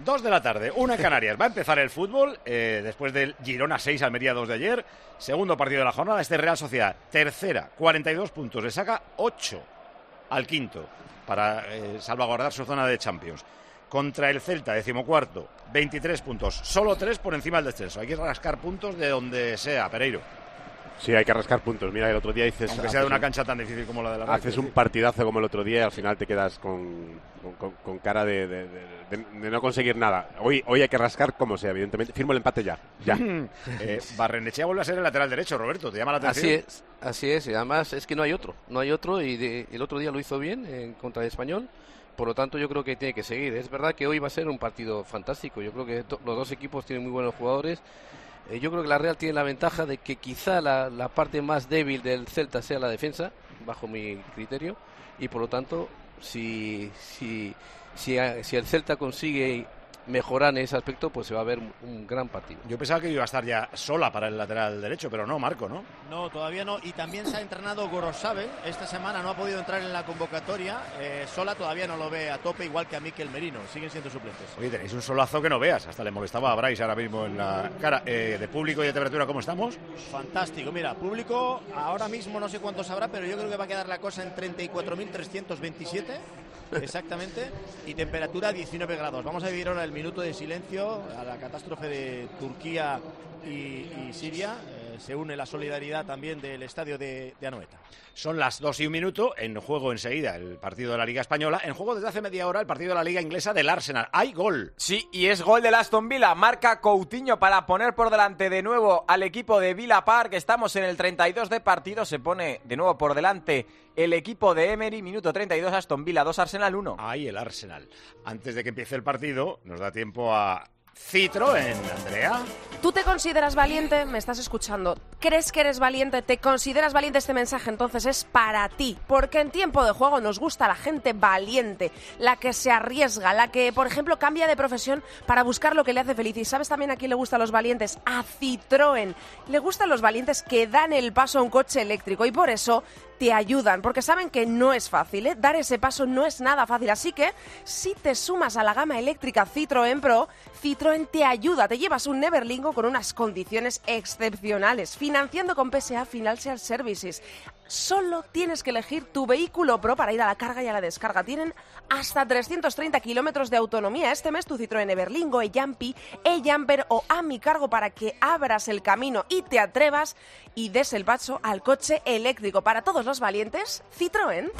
2 de la tarde, 1 en Canarias. Va a empezar el fútbol, después del Girona 6, Almería 2 de ayer. Segundo partido de la jornada, Real Sociedad. Tercera, 42 puntos. Le saca 8 al quinto para salvaguardar su zona de Champions. Contra el Celta, 14º, 23 puntos. Solo 3 por encima del descenso. Hay que rascar puntos de donde sea, Pereiro. Sí, hay que rascar puntos. Mira, el otro día dices... Aunque sea de una cancha tan difícil como la de la Red. Haces un partidazo como el otro día y al final te quedas con cara de no conseguir nada. Hoy hay que rascar como sea, evidentemente. Firmo el empate ya. Barrenechea vuelve a ser el lateral derecho, Roberto. ¿Te llama la atención? Así es. Y además es que no hay otro. Y el otro día lo hizo bien en contra de Español. Por lo tanto, yo creo que tiene que seguir. Es verdad que hoy va a ser un partido fantástico. Yo creo que los dos equipos tienen muy buenos jugadores. Yo creo que la Real tiene la ventaja de que quizá la parte más débil del Celta sea la defensa, bajo mi criterio, y por lo tanto, si el Celta consigue mejorar en ese aspecto, pues se va a ver un gran partido. Yo pensaba que iba a estar ya sola para el lateral derecho, pero no, Marco, ¿no? No, todavía no. Y también se ha entrenado Gorosabel. Esta semana no ha podido entrar en la convocatoria. Sola todavía no lo ve a tope, igual que a Mikel Merino. Siguen siendo suplentes. Oye, tenéis un solazo que no veas. Hasta le molestaba a Bryce ahora mismo en la cara. De público y de temperatura, ¿cómo estamos? Fantástico. Mira, público ahora mismo no sé cuántos habrá, pero yo creo que va a quedar la cosa en 34.327. Exactamente, y temperatura 19 grados. Vamos a vivir ahora el minuto de silencio a la catástrofe de Turquía y Siria. Se une la solidaridad también del estadio de Anoeta. Son las 2:01, en juego enseguida el partido de la Liga Española, en juego desde hace media hora el partido de la Liga Inglesa del Arsenal. ¡Hay gol! Sí, y es gol del Aston Villa, marca Coutinho para poner por delante de nuevo al equipo de Villa Park. Estamos en el 32 de partido, se pone de nuevo por delante el equipo de Emery, minuto 32, Aston Villa 2, Arsenal 1. Ahí el Arsenal. Antes de que empiece el partido, nos da tiempo a Citroën, Andrea. ¿Tú te consideras valiente? ¿Me estás escuchando? ¿Crees que eres valiente? ¿Te consideras valiente? Este mensaje entonces es para ti, porque en tiempo de juego nos gusta la gente valiente, la que se arriesga, la que, por ejemplo, cambia de profesión para buscar lo que le hace feliz. ¿Y sabes también a quién le gustan los valientes? A Citroën. Le gustan los valientes que dan el paso a un coche eléctrico y por eso te ayudan, porque saben que no es fácil, ¿eh? Dar ese paso no es nada fácil, así que si te sumas a la gama eléctrica Citroën Pro, Citroën te ayuda, te llevas un Neverlingo con unas condiciones excepcionales, financiando con PSA Financial Services. Solo tienes que elegir tu vehículo Pro para ir a la carga y a la descarga. Tienen hasta 330 kilómetros de autonomía. Este mes tu Citroën Everlingo, e-Jumpy, e-Jumper o a mi cargo para que abras el camino y te atrevas y des el paso al coche eléctrico. Para todos los valientes, Citroën.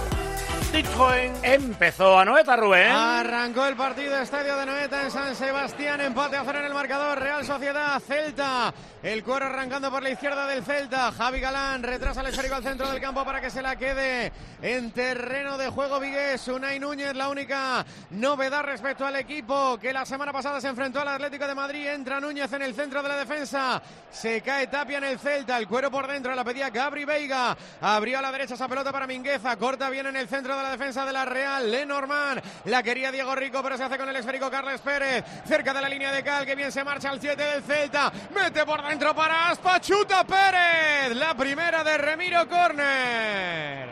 Citroën. Empezó Anoeta, Rubén. Arrancó el partido, estadio de Anoeta en San Sebastián, empate a 0 en el marcador, Real Sociedad, Celta, el cuero arrancando por la izquierda del Celta, Javi Galán retrasa el esférico al centro del campo para que se la quede en terreno de juego Vigués, Unai Núñez, la única novedad respecto al equipo que la semana pasada se enfrentó al Atlético de Madrid, entra Núñez en el centro de la defensa, se cae Tapia en el Celta, el cuero por dentro, la pedía Gabri Veiga, abrió a la derecha esa pelota para Mingueza, corta bien en el centro de la defensa de la Real, Lenormand, la quería Diego Rico, pero se hace con el esférico Carles Pérez, cerca de la línea de cal, que bien se marcha al 7 del Celta, mete por dentro para Aspas, chuta Pérez, la primera de Remiro, córner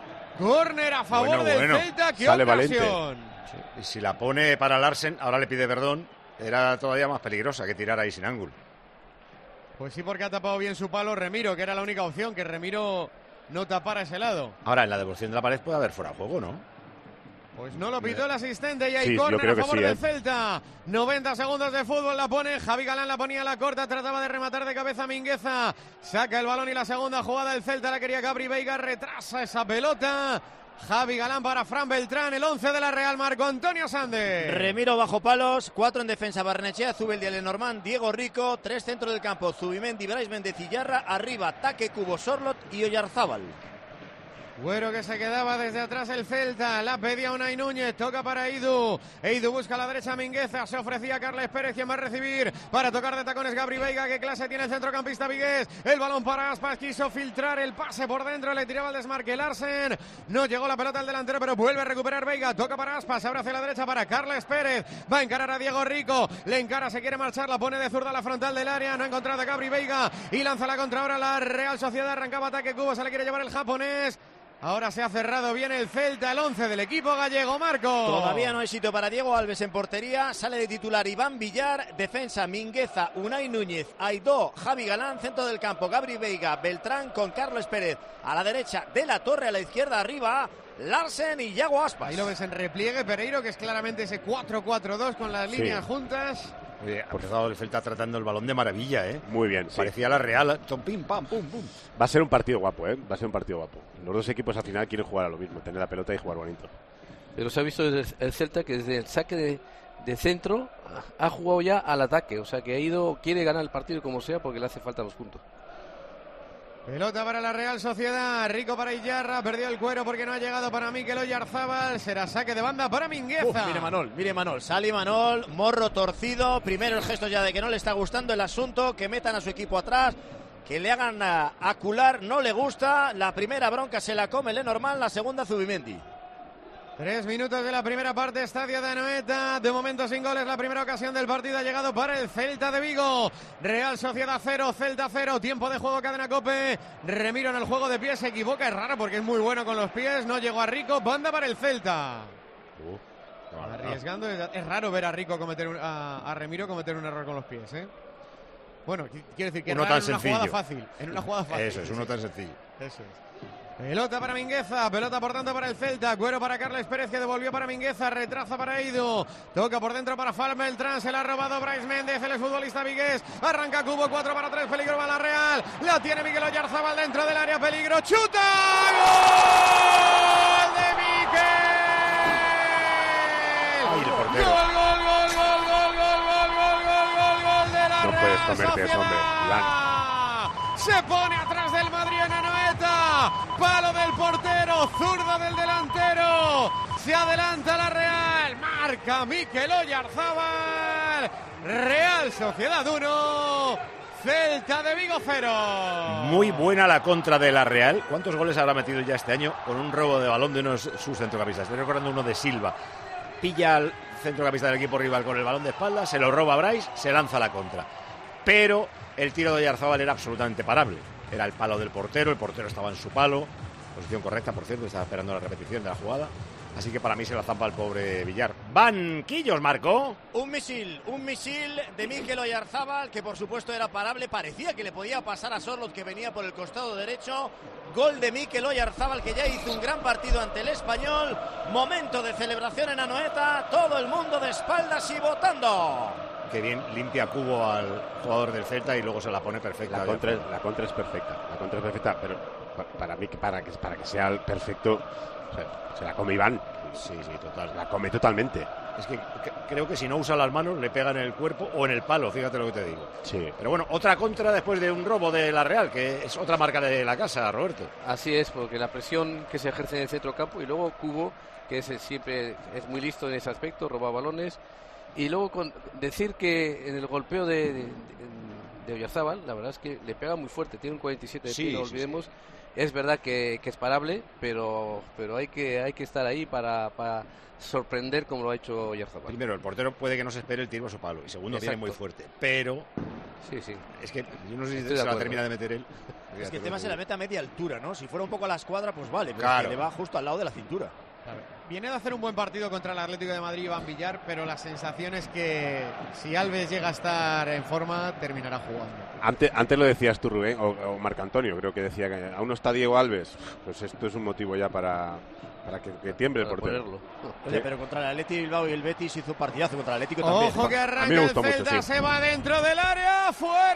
a favor del Celta, qué sale ocasión. Sí, y si la pone para Larsen, ahora le pide perdón, era todavía más peligrosa que tirar ahí sin ángulo. Pues sí, porque ha tapado bien su palo Remiro, que era la única opción, que Remiro no tapara ese lado. Ahora, en la devolución de la pared puede haber fuera de juego, ¿no? Pues no lo pitó el asistente y hay Sí, córner a favor del sí, Celta. 90 segundos de fútbol, la pone Javi Galán, la ponía a la corta, trataba de rematar de cabeza Mingueza. Saca el balón y la segunda jugada del Celta la quería Gabri Veiga, retrasa esa pelota. Javi Galán para Fran Beltrán, el 11 de la Real, Marco Antonio Sande. Remiro bajo palos, 4 en defensa, Barnechea, Zubeldia, Lenormand, Diego Rico, 3 centro del campo, Zubimendi, Brais Méndez y Yarra, arriba Taque, Cubo, Sorlot y Oyarzábal. Güero que se quedaba desde atrás el Celta, la pedía Unai Núñez, toca para Eidu, Eidu busca a la derecha a Mingueza, se ofrecía a Carles Pérez, quien va a recibir para tocar de tacones Gabri Veiga, qué clase tiene el centrocampista Vigués, el balón para Aspas, quiso filtrar el pase por dentro, le tiraba el desmarque Larsen, no llegó la pelota al delantero, pero vuelve a recuperar Veiga, toca para Aspas, abre hacia la derecha para Carles Pérez, va a encarar a Diego Rico, le encara, se quiere marchar, la pone de zurda a la frontal del área, no ha encontrado a Gabri Veiga y lanza la contra ahora la Real Sociedad, arrancaba ataque Cubo, se le quiere llevar el japonés. Ahora se ha cerrado bien el Celta, el 11 del equipo gallego, Marco. Todavía no hay sitio para Diego Alves en portería. Sale de titular Iván Villar. Defensa Mingueza, Unai Núñez, Aidó, Javi Galán. Centro del campo Gabri Veiga, Beltrán con Carlos Pérez. A la derecha De la Torre, a la izquierda arriba Larsen y Yago Aspas. Ahí lo ves en repliegue, Pereiro, que es claramente ese 4-4-2 con las líneas juntas. Oye, ha empezado el Celta tratando el balón de maravilla, ¿eh? Muy bien, sí. Parecía la Real. Pim, pam, pum, pum. Va a ser un partido guapo, ¿eh? Va a ser un partido guapo. Los dos equipos al final quieren jugar a lo mismo, tener la pelota y jugar bonito. Pero se ha visto el Celta que desde el saque de centro ha jugado ya al ataque. O sea que quiere ganar el partido como sea porque le hace falta los puntos. Pelota para la Real Sociedad, Rico para Iyarra, perdió el cuero porque no ha llegado para Mikel Oyarzábal, será saque de banda para Mingueza. Mire Manol, sale Manol, morro torcido, primero el gesto ya de que no le está gustando el asunto, que metan a su equipo atrás, que le hagan acular, no le gusta, la primera bronca se la come Lenormand, la segunda Zubimendi. 3 minutos de la primera parte, estadio de Anoeta, de momento sin goles, la primera ocasión del partido ha llegado para el Celta de Vigo. Real Sociedad 0, Celta 0, tiempo de juego, Cadena COPE. Remiro en el juego de pies, se equivoca, es raro porque es muy bueno con los pies, no llegó a Rico, banda para el Celta. Arriesgando, es raro ver a Rico a Remiro cometer un error con los pies, ¿eh? Bueno, quiere decir que uno es tan raro en una sencillo. jugada fácil, en una jugada fácil. Eso es, uno tan sencillo. Eso es. Pelota para Mingueza, pelota por tanto para el Celta, cuero para Carles Pérez que devolvió para Mingueza, retraza para Eido, toca por dentro para Fal Beltrán, se la ha robado Brais Méndez, el futbolista vigués, arranca Cubo, 4 para 3, peligro para la Real, la tiene Mikel Oyarzábal dentro del área, peligro, chuta, gol de Mikel, gol de la No Real puedes comerte eso, hombre, Iván. Se pone atrás del Madrid en Anoeta. Palo del portero, zurda del delantero. Se adelanta la Real. Marca Mikel Oyarzábal. Real Sociedad 1. Celta de Vigo 0. Muy buena la contra de la Real. ¿Cuántos goles habrá metido ya este año con un robo de balón de unos sus centrocampistas? Estoy recordando uno de Silva. Pilla al centrocampista del equipo rival con el balón de espalda, se lo roba a Brais, se lanza a la contra. Pero el tiro de Oyarzábal era absolutamente parable. Era el palo del portero, el portero estaba en su palo. Posición correcta, por cierto, estaba esperando la repetición de la jugada. Así que para mí se la zampa el pobre Villar. Banquillos, Marco. Un misil de Mikel Oyarzábal, que por supuesto era parable. Parecía que le podía pasar a Sorloth, que venía por el costado derecho. Gol de Mikel Oyarzábal, que ya hizo un gran partido ante el Español. Momento de celebración en Anoeta. Todo el mundo de espaldas y votando. Que bien limpia Cubo al jugador del Celta y luego se la pone perfecta. La contra es perfecta, pero para mí, para que sea el perfecto, o sea, se la come Iván. Sí, total. La come totalmente. Es que creo que si no usa las manos le pega en el cuerpo o en el palo, fíjate lo que te digo. Sí. Pero bueno, otra contra después de un robo de la Real, que es otra marca de la casa, Roberto. Así es, porque la presión que se ejerce en el centro campo y luego Cubo, que siempre es muy listo en ese aspecto, roba balones. Y luego decir que en el golpeo de Oyarzábal, la verdad es que le pega muy fuerte, tiene un 47 de pie, no olvidemos. Sí. Es verdad que es parable, pero hay que estar ahí para sorprender como lo ha hecho Oyarzábal. Primero, el portero puede que no se espere el tiro a su palo, y segundo, viene muy fuerte, pero sí. Es que yo no sé si se la termina de meter él. Es que el tema se la mete a media altura, ¿no? Si fuera un poco a la escuadra, pues vale, pero claro, es que le va justo al lado de la cintura. Claro. Viene de hacer un buen partido contra el Atlético de Madrid, Iván Villar, pero la sensación es que si Alves llega a estar en forma, terminará jugando. Antes lo decías tú, Rubén, o Marco Antonio, creo que decía que aún no está Diego Alves. Pues esto es un motivo ya para que tiemble el portero. Oye, pero contra el Athletic Bilbao y el Betis hizo partidazo, contra el Atlético también. Ojo que arranca el Celta, mucho, sí. Se va dentro del área,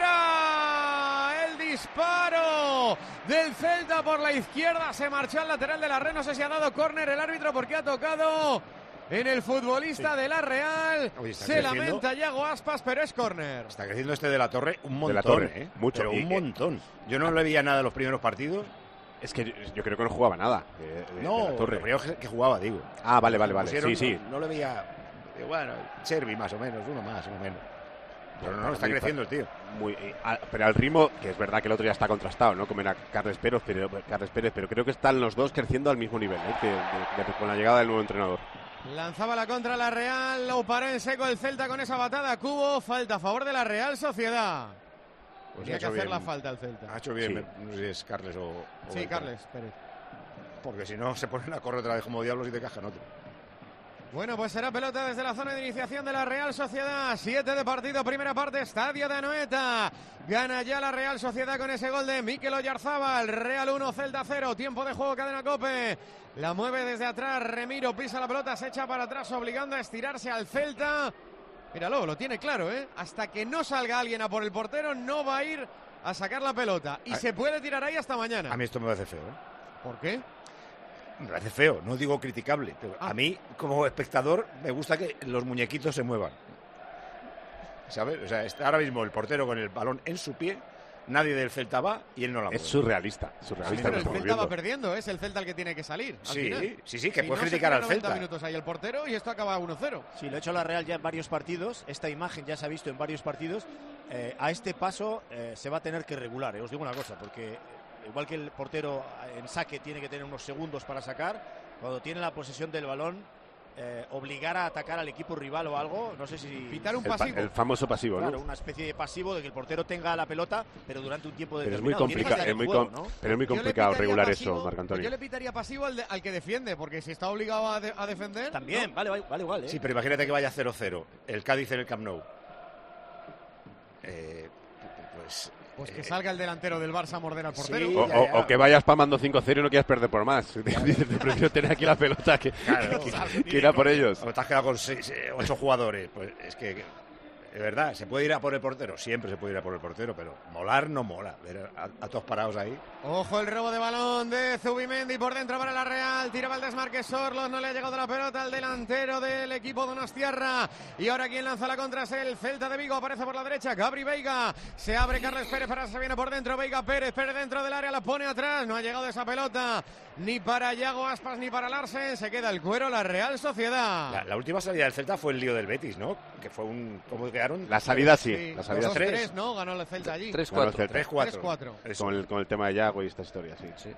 fuera. El disparo del Celta por la izquierda, se marchó al lateral de la red, no sé si ha dado córner el árbitro porque ha tocado en el futbolista de la Real. Se lamenta Yago Aspas, pero es córner. Está creciendo este de la Torre un montón, mucho. Pero un montón. Yo no le veía nada en los primeros partidos. Es que yo creo que no jugaba nada de la Torre. Lo primero que jugaba, digo. Ah, vale. Sí. No le veía, bueno, Chervi más o menos, uno más o menos. Pero no, está creciendo el tío. Pero al ritmo, que es verdad que el otro ya está contrastado, ¿no? Como era Carles Pérez, pero creo que están los dos creciendo al mismo nivel, con la llegada del nuevo entrenador. Lanzaba la contra la Real, lo paró en seco el Celta con esa batada. Cubo, falta a favor de la Real Sociedad. Tenía que hacer la falta al Celta. Ha hecho bien, no sé si es Carles o sí, Carles Pérez. porque si no se ponen a correr otra vez como diablos y te cascan otro. Bueno, pues será pelota desde la zona de iniciación de la Real Sociedad. 7 de partido, primera parte, estadio de Anoeta. Gana ya la Real Sociedad con ese gol de Mikel Oyarzábal. Real 1, Celta 0. Tiempo de juego, Cadena COPE. La mueve desde atrás, Remiro pisa la pelota, se echa para atrás, obligando a estirarse al Celta. Míralo, lo tiene claro, ¿eh? Hasta que no salga alguien a por el portero, no va a ir a sacar la pelota. Y se puede tirar ahí hasta mañana. A mí esto me parece feo, ¿eh? ¿Por qué? Me parece feo, no digo criticable, pero a mí, como espectador, me gusta que los muñequitos se muevan. ¿Sabes? O sea, está ahora mismo el portero con el balón en su pie, nadie del Celta va y él no la mueve. Es surrealista. Sí, pero el Celta va perdiendo, es el Celta el que tiene que salir. Sí, que si puedes no criticar al Celta. 90 minutos ahí el portero y esto acaba 1-0. Sí, lo ha hecho la Real ya en varios partidos. Esta imagen ya se ha visto en varios partidos. A este paso se va a tener que regular. Os digo una cosa, porque igual que el portero en saque tiene que tener unos segundos para sacar, cuando tiene la posesión del balón, obligar a atacar al equipo rival o algo, no sé si... Pitar un pasivo. El famoso pasivo, claro, ¿no? una especie de pasivo de que el portero tenga la pelota, pero durante un tiempo pero determinado. Pero es muy complicado regular eso, Marco Antonio. Yo le pitaría pasivo al que defiende, porque si está obligado a defender... También, ¿no? vale igual. Sí, pero imagínate que vaya 0-0, el Cádiz en el Camp Nou. Pues que salga el delantero del Barça a morder al portero. Sí, o que vayas pamando 5-0 y no quieras perder por más. Prefiero tener aquí la pelota que ir a por ellos. O te has quedado con 8 jugadores. Pues es que, de verdad, ¿se puede ir a por el portero? Siempre se puede ir a por el portero, pero molar no mola. Ver a todos parados ahí. Ojo el robo de balón de Zubimendi por dentro para la Real. Tiraba el desmarque Sorlos, no le ha llegado la pelota al delantero del equipo donostiarra. Y ahora quien lanza la contra es el Celta de Vigo. Aparece por la derecha Gabri Veiga. Se abre Carles Pérez, para se viene por dentro. Veiga Pérez dentro del área, la pone atrás. No ha llegado esa pelota ni para Yago Aspas ni para Larsen. Se queda el cuero la Real Sociedad. La última salida del Celta fue el lío del Betis, ¿no? Que fue ¿cómo quedaron? La salida sí. La salida 3, ¿no? Ganó el Celta allí. 3-4. 3-4. Con el tema de Yago y esta historia, sí.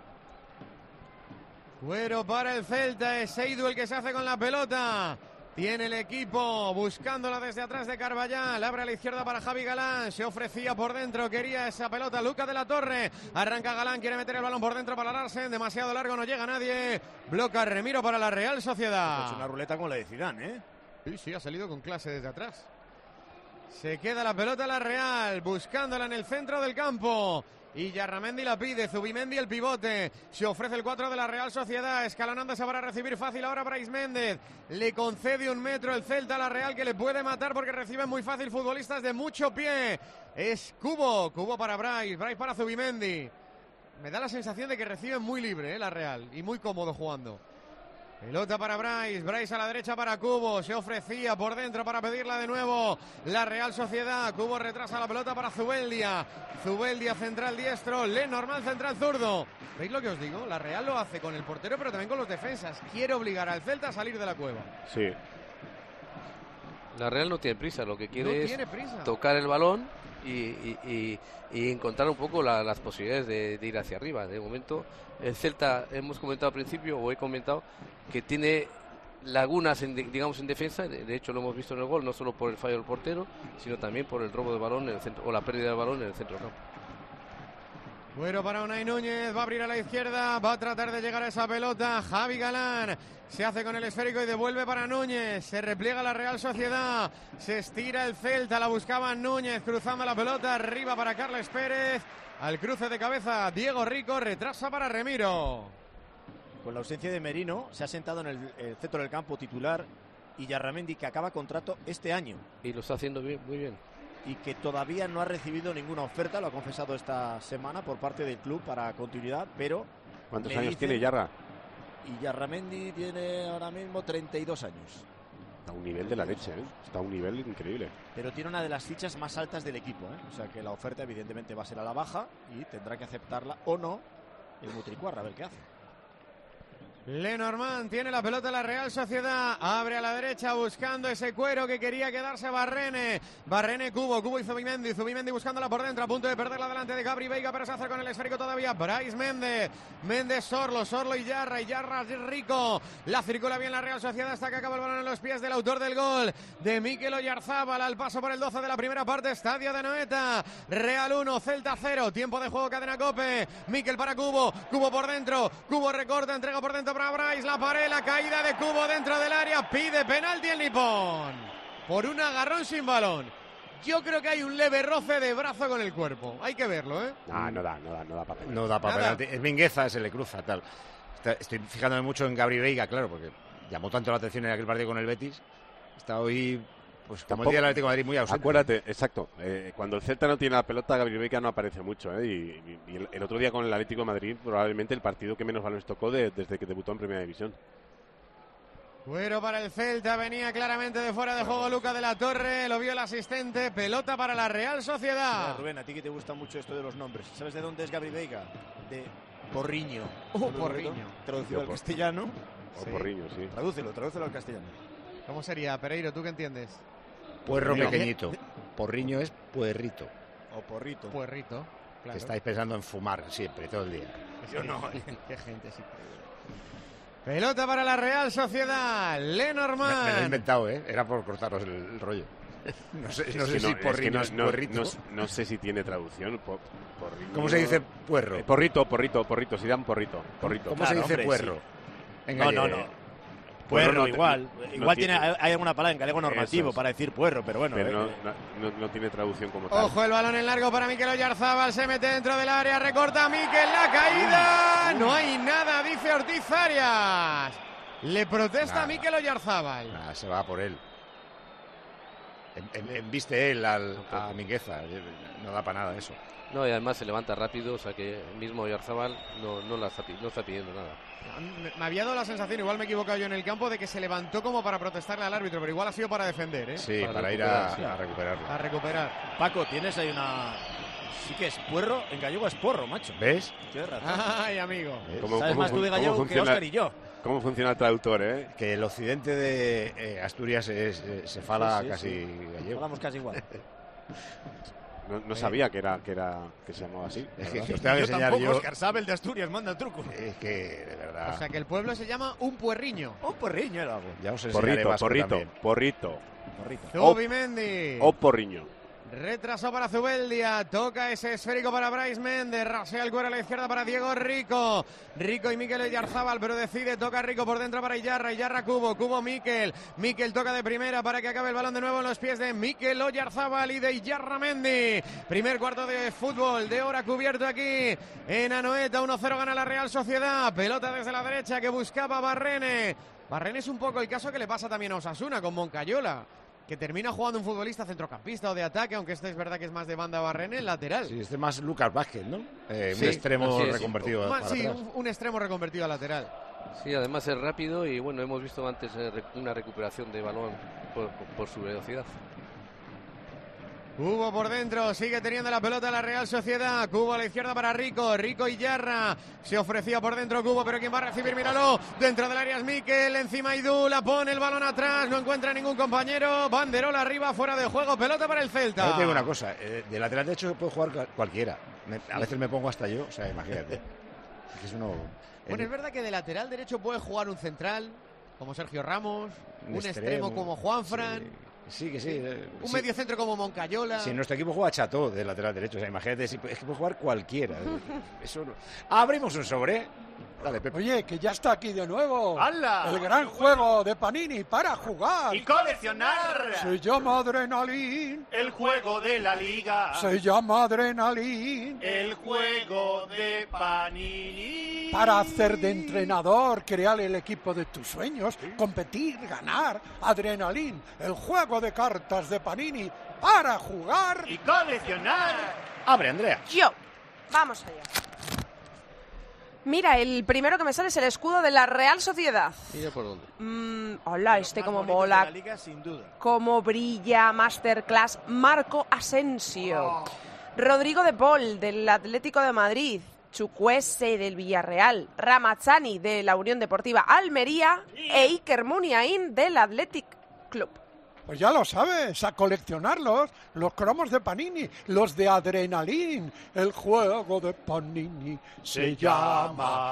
Cuero para el Celta, es Seidu el que se hace con la pelota. Tiene el equipo buscándola desde atrás de Carballal. Abre a la izquierda para Javi Galán. Se ofrecía por dentro, quería esa pelota Luca de la Torre. Arranca Galán, quiere meter el balón por dentro para Larsen. Demasiado largo, no llega nadie. Bloca Remiro para la Real Sociedad. Es una ruleta con la de Zidane, ¿eh? Sí, ha salido con clase desde atrás. Se queda la pelota la Real, buscándola en el centro del campo. Y Yarramendi la pide, Zubimendi el pivote. Se ofrece el 4 de la Real Sociedad, escalonándose para recibir fácil ahora Brais Méndez. Le concede 1 metro el Celta a la Real, que le puede matar porque reciben muy fácil futbolistas de mucho pie. Es Cubo para Brais para Zubimendi. Me da la sensación de que reciben muy libre la Real y muy cómodo jugando. Pelota para Brais a la derecha para Cubo, se ofrecía por dentro para pedirla de nuevo la Real Sociedad. Cubo retrasa la pelota para Zubeldia central diestro, Lenormand central zurdo. ¿Veis lo que os digo? La Real lo hace con el portero pero también con los defensas, quiere obligar al Celta a salir de la cueva. Sí. La Real no tiene prisa, lo que quiere es tocar el balón y encontrar un poco las posibilidades de ir hacia arriba. De momento el Celta, hemos comentado al principio, o he comentado, que tiene lagunas en defensa. De hecho lo hemos visto en el gol, no solo por el fallo del portero, sino también por el robo de balón en el centro, o la pérdida de balón en el centro del campo. Bueno, para Unai Núñez, va a abrir a la izquierda, va a tratar de llegar a esa pelota. Javi Galán se hace con el esférico y devuelve para Núñez. Se repliega la Real Sociedad, se estira el Celta, la buscaba Núñez, cruzando la pelota arriba para Carles Pérez. Al cruce de cabeza, Diego Rico, retrasa para Remiro. Con la ausencia de Merino, se ha sentado en el centro del campo titular y Yarramendi, que acaba contrato este año. Y lo está haciendo bien, muy bien. Y que todavía no ha recibido ninguna oferta, lo ha confesado esta semana por parte del club para continuidad, pero... ¿Cuántos años tiene Yarra? Y Yarramendi tiene ahora mismo 32 años. Está a un nivel de la leche, ¿eh? Está a un nivel increíble. Pero tiene una de las fichas más altas del equipo, ¿eh? O sea que la oferta evidentemente va a ser a la baja y tendrá que aceptarla o no el Mutricuarra, a ver qué hace. Lenormand tiene la pelota en la Real Sociedad, abre a la derecha buscando ese cuero que quería quedarse Barrene. Barrene, Cubo y Zubimendi. Zubimendi buscándola por dentro, a punto de perderla delante de Gabri Veiga, pero se hace con el esférico todavía Brais Méndez. Méndez, Sorlo y Yarra Rico. La circula bien la Real Sociedad hasta que acaba el balón en los pies del autor del gol, de Mikel Oyarzábal, al paso por el 12 de la primera parte. Estadio de Anoeta, Real 1, Celta 0, tiempo de juego, Cadena COPE. Mikel para Cubo por dentro, Cubo recorta, entrega por dentro para Brais, la pared, la caída de Cubo dentro del área, pide penalti el nipón por un agarrón sin balón. Yo creo que hay un leve roce de brazo con el cuerpo, hay que verlo, ¿eh? No da para penalti. No da para penalti. Es Mingueza, se le cruza, tal. Estoy fijándome mucho en Gabri Veiga, claro, porque llamó tanto la atención en aquel partido con el Betis. Está hoy, pues como el día del Atlético de Madrid, muy ausente. Acuérdate, exacto, cuando el Celta no tiene la pelota, Gabri Veiga no aparece mucho, y el otro día con el Atlético de Madrid, probablemente el partido que menos balones tocó desde que debutó en Primera División. Cuero para el Celta, venía claramente de fuera de juego Luca de la Torre, lo vio el asistente, pelota para la Real Sociedad. Mira, Rubén, a ti que te gusta mucho esto de los nombres, ¿sabes de dónde es Gabri Veiga? De Porriño. Porriño. Traducido al castellano. O sí. Porriño, sí. Tradúcelo al castellano. ¿Cómo sería, Pereiro? ¿Tú qué entiendes? Puerro pequeñito. Porriño es puerrito. O porrito. Puerrito, claro. Que estáis pensando en fumar siempre, todo el día. Yo no. Qué gente, sí. Pelota para la Real Sociedad, Lenormand. Me lo he inventado, ¿eh? Era por cortaros el rollo. No sé si porriño es puerrito. No sé si tiene traducción. ¿Cómo se dice puerro? Porrito, si dan porrito. ¿Cómo se dice puerro? Sí. No. Puerro, igual hay alguna palabra en galego normativo para decir puerro, pero bueno. Pero no tiene traducción como tal. Ojo, el balón en largo para Mikel Oyarzábal, se mete dentro del área, recorta Mikel, la caída. No hay nada, dice Ortiz Arias. Le protesta a Mikel Oyarzábal. Se va por él. Embiste él a Mingueza. No da para nada eso. No, y además se levanta rápido, o sea que mismo Oyarzábal no está pidiendo nada. Me había dado la sensación, igual me he equivocado yo en el campo, de que se levantó como para protestarle al árbitro, pero igual ha sido para defender, ¿eh? Sí, para ir a recuperarlo. A recuperar. Paco, tienes ahí una... Sí que es puerro, en gallego es porro, macho. ¿Ves? Tienes razón. Ay, amigo. ¿Sabes más tú de gallego que Óscar y yo? ¿Cómo funciona el traductor, eh? Que el occidente de Asturias se fala casi gallego. Hablamos casi igual. No sabía que se llamaba así. Es que os tengo que enseñar tampoco, yo. Óscar sabe el de Asturias, manda el truco. Es que, de verdad. O sea que el pueblo se llama un puerriño. Un porriño era algo. Ya os enseñaré Porrito. Zubimendi. O porriño. Retrasó para Zubeldia, toca ese esférico para Brais Méndez, rasea el cuero a la izquierda para Diego Rico y Mikel Oyarzábal, pero decide, toca Rico por dentro para Yarra Cubo Mikel toca de primera para que acabe el balón de nuevo en los pies de Mikel Oyarzábal y de Yarramendi. Primer cuarto de fútbol de hora cubierto aquí en Anoeta, 1-0 gana la Real Sociedad, pelota desde la derecha que buscaba Barrene es un poco el caso que le pasa también a Osasuna con Moncayola, que termina jugando un futbolista centrocampista o de ataque, aunque este es verdad que es más de banda Barrene, lateral. Sí, este más Lucas Vázquez, ¿no? Sí, un extremo reconvertido. Sí, un extremo reconvertido a lateral. Sí, además es rápido y bueno, hemos visto antes una recuperación de balón por su velocidad. Cubo por dentro, sigue teniendo la pelota la Real Sociedad. Cubo a la izquierda para Rico y Yarra. Se ofrecía por dentro Cubo, pero ¿quién va a recibir? Míralo, dentro del área es Mikel, encima Idú, la pone el balón atrás, no encuentra ningún compañero. Banderola arriba, fuera de juego, pelota para el Celta. Yo te digo una cosa, de lateral derecho puede jugar cualquiera. A veces me pongo hasta yo, o sea, imagínate. Bueno, es verdad que de lateral derecho puede jugar un central, como Sergio Ramos, un extremo como Juanfran. Sí, que sí. Un mediocentro como Moncayola. Si en nuestro equipo juega Chateau de lateral derecho, o sea, imagínate, es que puede jugar cualquiera. Eso no. Abrimos un sobre. Dale, Pepe. Oye, que ya está aquí de nuevo. ¡Hala! El gran juego de Panini para jugar. ¡Y coleccionar! Se llama Adrenalin. El juego de la liga. Se llama Adrenalin. El juego de Panini. Para hacer de entrenador, crear el equipo de tus sueños, competir, ganar. Adrenalin, el juego de cartas de Panini para jugar. ¡Y coleccionar! Abre, Andrea. Yo. Vamos allá. Mira, el primero que me sale es el escudo de la Real Sociedad. Mira por dónde. Hola, como mola. La liga, sin duda. Como brilla, masterclass, Marco Asensio. Rodrigo de Paul, del Atlético de Madrid. Chukwueze del Villarreal, Ramazani de la Unión Deportiva Almería e Iker Muniain del Athletic Club. Pues ya lo sabes, a coleccionarlos, los cromos de Panini, los de Adrenalin. El juego de Panini se llama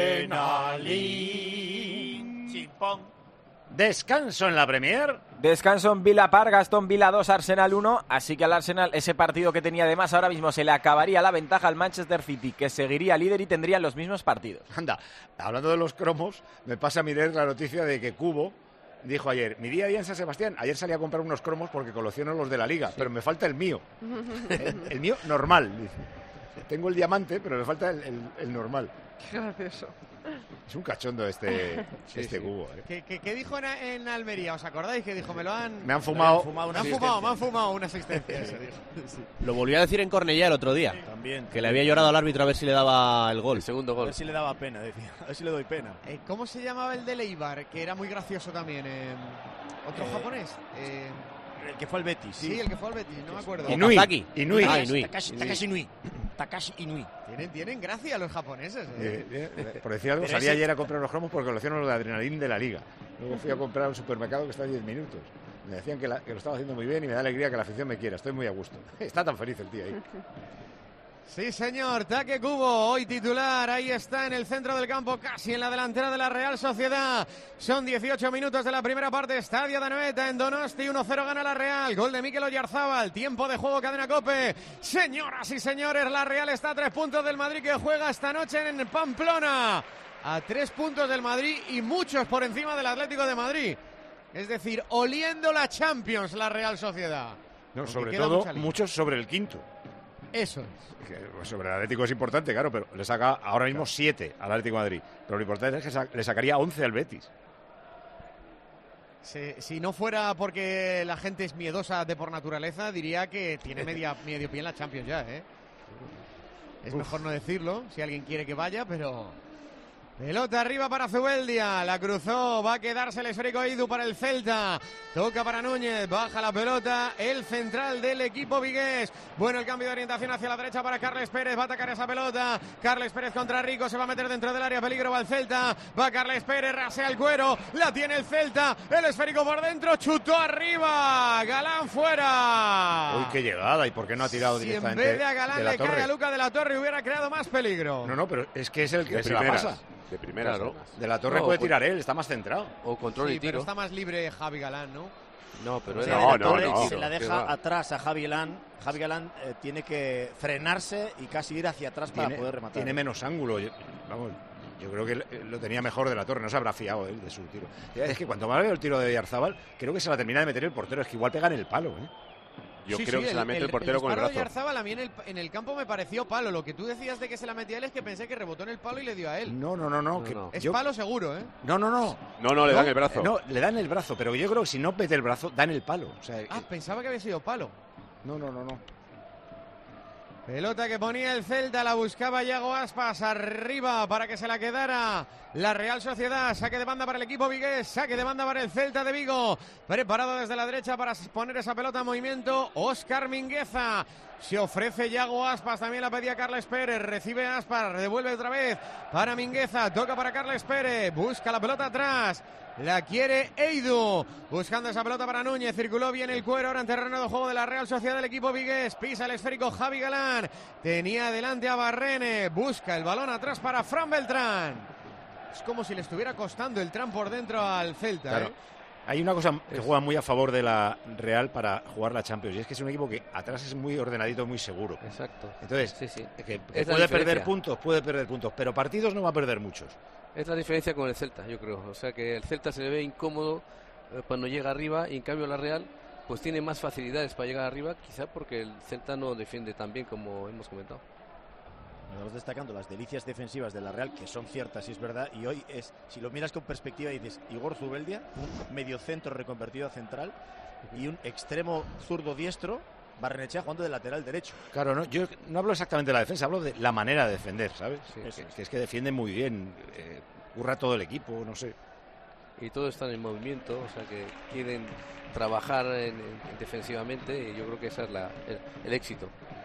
Adrenalin. Chimpón. Descanso en la Premier. Descanso en Villa Park, Aston Villa 2, Arsenal 1. Así que al Arsenal, ese partido que tenía de más, ahora mismo se le acabaría la ventaja al Manchester City, que seguiría líder y tendría los mismos partidos. Anda, hablando de los cromos, me pasa a mirar la noticia de que Cubo dijo ayer, mi día a día en San Sebastián, ayer salí a comprar unos cromos porque colecciono los de la Liga, pero me falta el mío. El mío normal, dice. Tengo el diamante, pero me falta el normal. Qué gracioso. Es un cachondo este Cubo. ¿Qué dijo en Almería? ¿Os acordáis? Que dijo, me han fumado una asistencia. Sí. Lo volvió a decir en Cornellá el otro día. También. Que le había llorado al árbitro a ver si le daba el gol. El segundo gol. A ver si le daba pena, decía. A ver si le doy pena. ¿Cómo se llamaba el de Leibar? Que era muy gracioso también. ¿Otro japonés? El que fue al Betis. Sí, el que fue al Betis, no me acuerdo. Inui. Takashi Inui. Tienen gracia los japoneses. Por decir algo, Pero salí ese- ayer a comprar los cromos porque colecciono los de Adrenalin de la Liga. Luego fui a comprar a un supermercado que está a 10 minutos. Me decían que lo estaba haciendo muy bien y me da alegría que la afición me quiera. Estoy muy a gusto. Está tan feliz el tío ahí. Sí, señor, Take Cubo, hoy titular, ahí está en el centro del campo, casi en la delantera de la Real Sociedad. Son 18 minutos de la primera parte, Estadio de Anoeta en Donosti, 1-0 gana la Real, gol de Mikel Oyarzábal, tiempo de juego, cadena COPE. Señoras y señores, la Real está a 3 puntos del Madrid que juega esta noche en Pamplona. A 3 puntos del Madrid y muchos por encima del Atlético de Madrid. Es decir, oliendo la Champions la Real Sociedad. No, Aunque sobre queda todo, mucha liga. muchos sobre el quinto. Eso es. Que, pues, sobre el Atlético es importante, claro, pero le saca ahora mismo 7 al Atlético de Madrid. Pero lo importante es que le sacaría 11 al Betis. Si no fuera porque la gente es miedosa de por naturaleza, diría que tiene medio pie en la Champions ya, ¿eh? Es mejor no decirlo, si alguien quiere que vaya, pero... Pelota arriba para Zubeldia, la cruzó, va a quedarse el esférico Eidu para el Celta, toca para Núñez, baja la pelota, el central del equipo vigués. Bueno, el cambio de orientación hacia la derecha para Carles Pérez, va a atacar esa pelota, Carles Pérez contra Rico, se va a meter dentro del área, peligro va el Celta, va Carles Pérez, rasea el cuero, la tiene el Celta, el esférico por dentro, chutó arriba, Galán fuera. Uy, qué llegada, ¿y por qué no ha tirado Si en directamente vez de a Galán de la le cae Torre? a Luca de la Torre, hubiera creado más peligro. No, pero es que es el que De se la primeras. pasa. De primeras. Claro. además. De la Torre No, puede pues- tirar él, está más centrado. O control Sí, y pero tiro. está más libre Javi Galán, ¿no? No, pero Sí, era No, la Torre no. se la Qué deja va. atrás a Javi Galán. Javi Galán tiene que frenarse y casi ir hacia atrás para poder rematar. Tiene menos ángulo. Yo creo que lo tenía mejor de la Torre, no se habrá fiado él de su tiro. Es que cuanto más veo el tiro de Oyarzábal, creo que se la termina de meter el portero, es que igual pega en el palo, ¿eh? Yo Sí, creo sí, que se la mete el portero con el disparo de brazo. Oyarzábal a mí en el campo me pareció palo. Lo que tú decías de que se la metía él es que pensé que rebotó en el palo y le dio a él. No. que no. Es yo- palo seguro, ¿eh? No. No, le dan el brazo. No, le dan el brazo, pero yo creo que si no mete el brazo, dan el palo. O sea, Ah, pensaba que había sido palo. no. Pelota que ponía el Celta, la buscaba Yago Aspas arriba para que se la quedara la Real Sociedad. Saque de banda para el equipo vigués, saque de banda para el Celta de Vigo. Preparado desde la derecha para poner esa pelota en movimiento, Óscar Mingueza. Se ofrece Yago Aspas, también la pedía Carles Pérez, recibe Aspas, devuelve otra vez para Mingueza, toca para Carles Pérez, busca la pelota atrás. La quiere Eidu, buscando esa pelota para Núñez, circuló bien el cuero, ahora en terreno de juego de la Real Sociedad del equipo vigués, pisa el esférico Javi Galán, tenía delante a Barrene, busca el balón atrás para Fran Beltrán. Es como si le estuviera costando el tram por dentro al Celta. Claro. Hay una cosa que juega muy a favor de la Real para jugar la Champions, y es que es un equipo que atrás es muy ordenadito, muy seguro. Exacto. Entonces, Sí. que Es la puede perder diferencia. puntos, pero partidos no va a perder muchos. Es la diferencia con el Celta, yo creo. O sea que el Celta se le ve incómodo cuando llega arriba y en cambio la Real pues tiene más facilidades para llegar arriba, quizá porque el Celta no defiende tan bien como hemos comentado. Estamos destacando las delicias defensivas de la Real, que son ciertas, y es verdad. Y hoy si lo miras con perspectiva, dices Igor Zubeldia, un medio centro reconvertido a central y un extremo zurdo diestro, Barrenechea jugando de lateral derecho. Claro, no, yo no hablo exactamente de la defensa, hablo de la manera de defender, ¿sabes? Sí, Que es que defiende muy bien, curra todo el equipo, no sé. Y todos están en movimiento, o sea que quieren trabajar defensivamente y yo creo que ese es el éxito.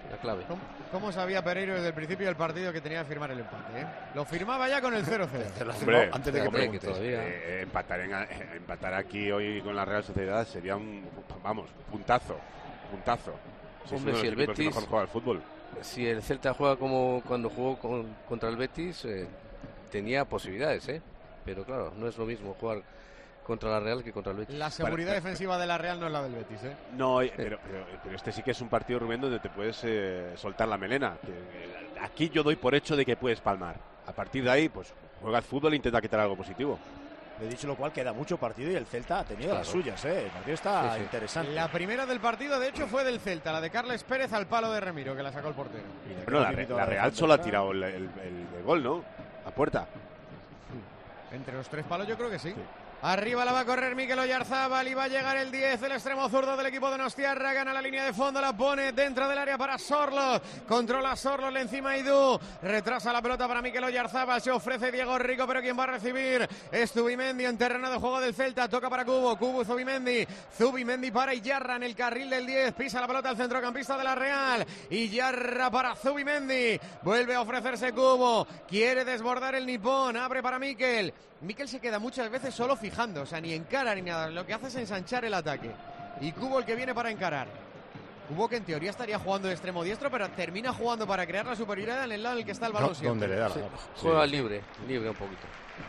la clave. ¿Cómo sabía Pereiro desde el principio del partido que tenía que firmar el empate? Lo firmaba ya con el 0-0. Hombre, antes de que preguntes. Empatar aquí hoy con la Real Sociedad sería un puntazo. Si Hombre, es uno de si los el equipos que Betis mejor juega al fútbol. Si el Celta juega como cuando jugó contra el Betis, tenía posibilidades, pero claro, no es lo mismo jugar contra la Real que contra el Betis. La seguridad defensiva de la Real no es la del Betis, No, pero este sí que es un partido, Rubén, donde te puedes soltar la melena. Aquí yo doy por hecho de que puedes palmar. A partir de ahí, pues juega al fútbol e intenta quitar algo positivo. He dicho lo cual, queda mucho partido y el Celta ha tenido las suyas, El partido está interesante. La primera del partido, de hecho, fue del Celta, la de Carles Pérez al palo de Remiro, que la sacó el portero. Bueno, la Real solo ha tirado el gol, ¿no? A puerta. Entre los 3 palos yo creo que sí. Arriba la va a correr Mikel Oyarzábal y va a llegar el 10, el extremo zurdo del equipo de Donostiarra, gana la línea de fondo, la pone dentro del área para Sorloz, controla Sorloz, le encima Aidú, retrasa la pelota para Mikel Oyarzábal, se ofrece Diego Rico, pero quien va a recibir es Zubimendi en terreno de juego del Celta, toca para Cubo Zubimendi para Iyarra en el carril del 10, pisa la pelota al centrocampista de la Real, Iyarra para Zubimendi, vuelve a ofrecerse Cubo, quiere desbordar el nipón, abre para Mikel se queda muchas veces solo fijando, o sea, ni encara ni nada, lo que hace es ensanchar el ataque. Y Cubo el que viene para encarar. Cubo que en teoría estaría jugando de extremo diestro, pero termina jugando para crear la superioridad en el lado en el que está el balón. ¿Dónde le da? Juega libre un poquito.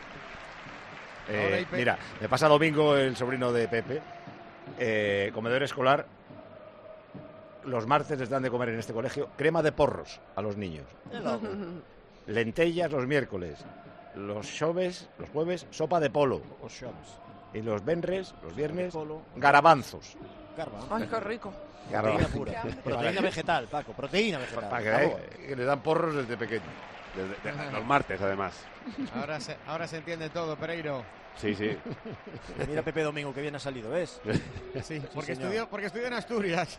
Mira, me pasa domingo el sobrino de Pepe, comedor escolar. Los martes les dan de comer en este colegio crema de porros a los niños. Lentellas los miércoles. Los jueves, sopa de polo. Y los venres, los viernes, garabanzos. Ay, qué rico. Proteína pura. Proteína vegetal, Paco. Proteína vegetal. Para que le dan porros desde pequeño. Desde los martes, además. Ahora se entiende todo, Pereiro. Sí. Mira Pepe Domingo, que bien ha salido, ¿ves? Sí, porque estudió en Asturias.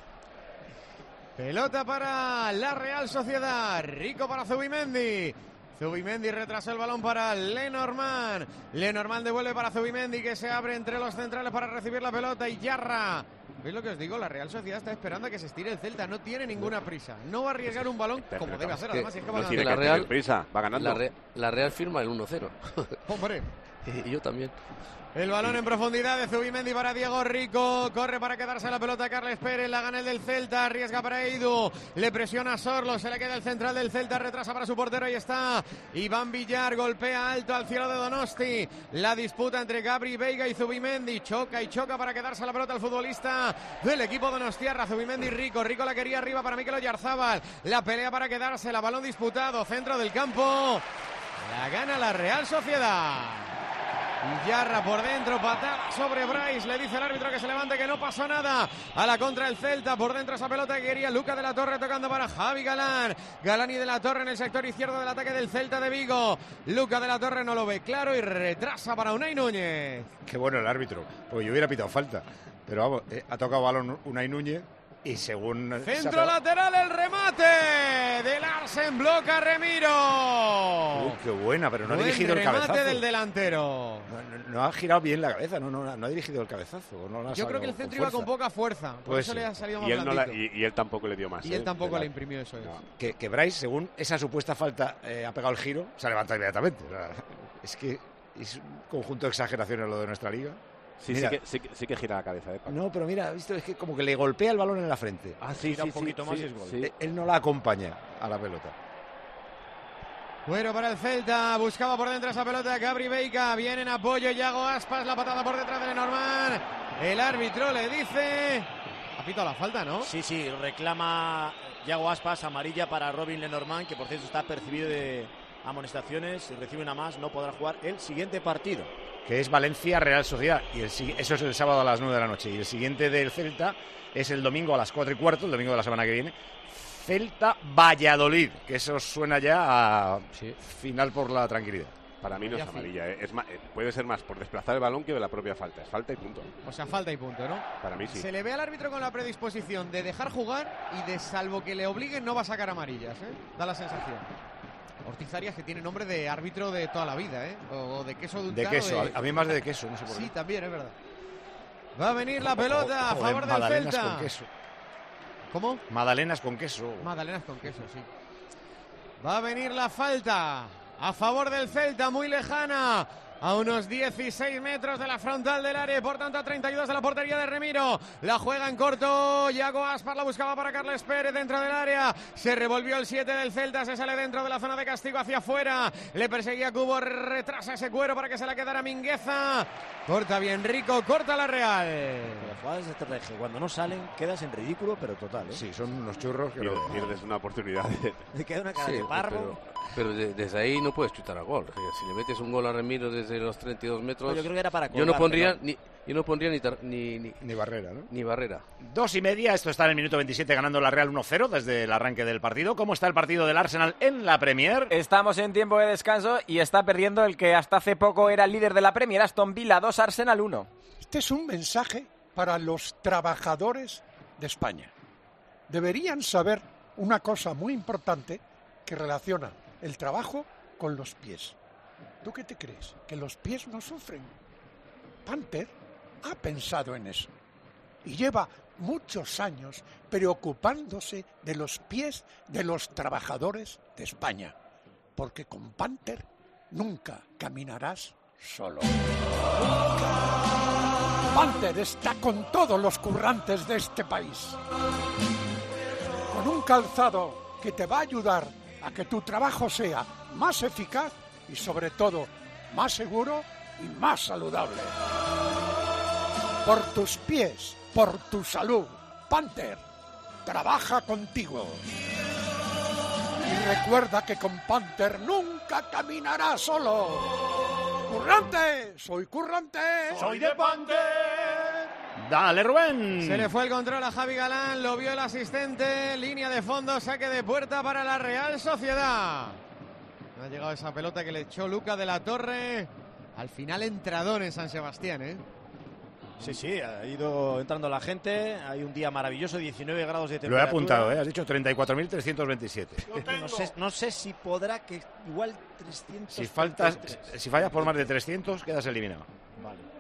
Pelota para la Real Sociedad. Rico para Zubimendi. Zubimendi retrasó el balón para Lenormand. Lenormand devuelve para Zubimendi, que se abre entre los centrales para recibir la pelota. Y Iyarra. ¿Veis lo que os digo? La Real Sociedad está esperando a que se estire el Celta. No tiene ninguna prisa. No va a arriesgar un balón como debe hacer. Además, es que no tiene la Real prisa. Va ganando. La Real firma el 1-0. Hombre. Y yo también. El balón en profundidad de Zubimendi para Diego Rico. Corre para quedarse la pelota Carles Pérez. La gana el del Celta. Arriesga para Edu. Le presiona a Sorlo. Se le queda el central del Celta. Retrasa para su portero. Ahí está Iván Villar. Golpea alto al cielo de Donosti. La disputa entre Gabri Veiga y Zubimendi. Choca para quedarse la pelota al futbolista del equipo donostiarra. Zubimendi Rico. Rico la quería arriba para Mikel Oyarzábal. La pelea para quedarse. La balón disputado. Centro del campo. La gana la Real Sociedad. Iyarra por dentro, patada sobre Bryce, le dice el árbitro que se levante, que no pasó nada. A la contra el Celta, por dentro esa pelota que quería Luca de la Torre tocando para Javi Galán. Galán y de la Torre en el sector izquierdo del ataque del Celta de Vigo. Luca de la Torre no lo ve claro y retrasa para Unai Núñez. Qué bueno el árbitro, porque yo hubiera pitado falta. Pero vamos, ha tocado balón Unai Núñez. Y según... Centro lateral, el remate de Larsen, bloca Remiro. Qué buena, pero no ha dirigido el cabezazo. Remate del delantero. No ha girado bien la cabeza, no ha dirigido el cabezazo. Yo creo que el centro iba con poca fuerza, por eso le ha salido más blandito. Y él tampoco le dio más. Y él tampoco le imprimió eso. Que Bryce, según esa supuesta falta, ha pegado el giro, se ha levantado inmediatamente. Es que es un conjunto de exageraciones lo de nuestra liga. Sí que gira la cabeza. Paco. No, pero mira, visto es que como que le golpea el balón en la frente. Gira un poquito más y es gol. Él no la acompaña a la pelota. Bueno, para el Celta, buscaba por dentro esa pelota Gabri Veiga, viene en apoyo Yago Aspas, la patada por detrás de Lenormand. El árbitro le dice... Ha pitado la falta, ¿no? Sí, reclama Yago Aspas, amarilla para Robin Lenormand, que por cierto está percibido de amonestaciones. Si recibe una más, no podrá jugar el siguiente partido, que es Valencia Real Sociedad, y eso es el sábado a las 9 de la noche, y el siguiente del Celta es el domingo a las 4:15, el domingo de la semana que viene, Celta Valladolid, que eso suena ya a final por la tranquilidad. Para mí no es amarilla, puede ser más por desplazar el balón que de la propia falta, es falta y punto. O sea, falta y punto, ¿no? Para mí sí. Se le ve al árbitro con la predisposición de dejar jugar y de salvo que le obliguen no va a sacar amarillas, Da la sensación. Ortiz Arias, que tiene nombre de árbitro de toda la vida, o de queso de un de queso, a mí más de queso, no sé por qué. Sí, también, es verdad. Va a venir la pelota a favor del Celta. ¿Cómo? Magdalenas con queso. Magdalenas con queso, sí. Va a venir la falta a favor del Celta, muy lejana. A unos 16 metros de la frontal del área, por tanto a 32 de la portería de Remiro. La juega en corto, Iago Aspas la buscaba para Carles Pérez dentro del área. Se revolvió el 7 del Celta, se sale dentro de la zona de castigo hacia afuera. Le perseguía Cubo, retrasa ese cuero para que se la quedara Mingueza. Corta bien Rico, corta la Real. Las jugadas de este regio, cuando no salen, quedas en ridículo, pero total, ¿eh? Sí, son unos churros que pierdes una oportunidad. Le queda una cara de parvo. Pero desde ahí no puedes chutar a gol. O sea, si le metes un gol a Remiro desde los 32 metros... No, yo creo que era para colgar, yo no pondría ni Barrera, ¿no? Ni Barrera. 2:30, esto está en el minuto 27 ganando la Real 1-0 desde el arranque del partido. ¿Cómo está el partido del Arsenal en la Premier? Estamos en tiempo de descanso y está perdiendo el que hasta hace poco era el líder de la Premier, Aston Villa 2, Arsenal 1. Este es un mensaje para los trabajadores de España. Deberían saber una cosa muy importante que relaciona el trabajo con los pies. ¿Tú qué te crees? ¿Que los pies no sufren? Panther ha pensado en eso y lleva muchos años preocupándose de los pies de los trabajadores de España, porque con Panther nunca caminarás solo. Panther está con todos los currantes de este país, con un calzado que te va a ayudar a que tu trabajo sea más eficaz y sobre todo más seguro y más saludable. Por tus pies, por tu salud, Panther trabaja contigo. Y recuerda que con Panther nunca caminarás solo. ¡Currante! ¡Soy currante! ¡Soy de Panther! Dale, Rubén. Se le fue el control a Javi Galán, lo vio el asistente, línea de fondo, saque de puerta para la Real Sociedad. Ha llegado esa pelota que le echó Luca de la Torre. Al final entrador en San Sebastián, ¿eh? Sí, ha ido entrando la gente. Hay un día maravilloso, 19 grados de temperatura. Lo he apuntado, ¿eh? Has dicho 34.327. No sé si podrá, que igual 300. Si fallas por más de 300, quedas eliminado. Vale.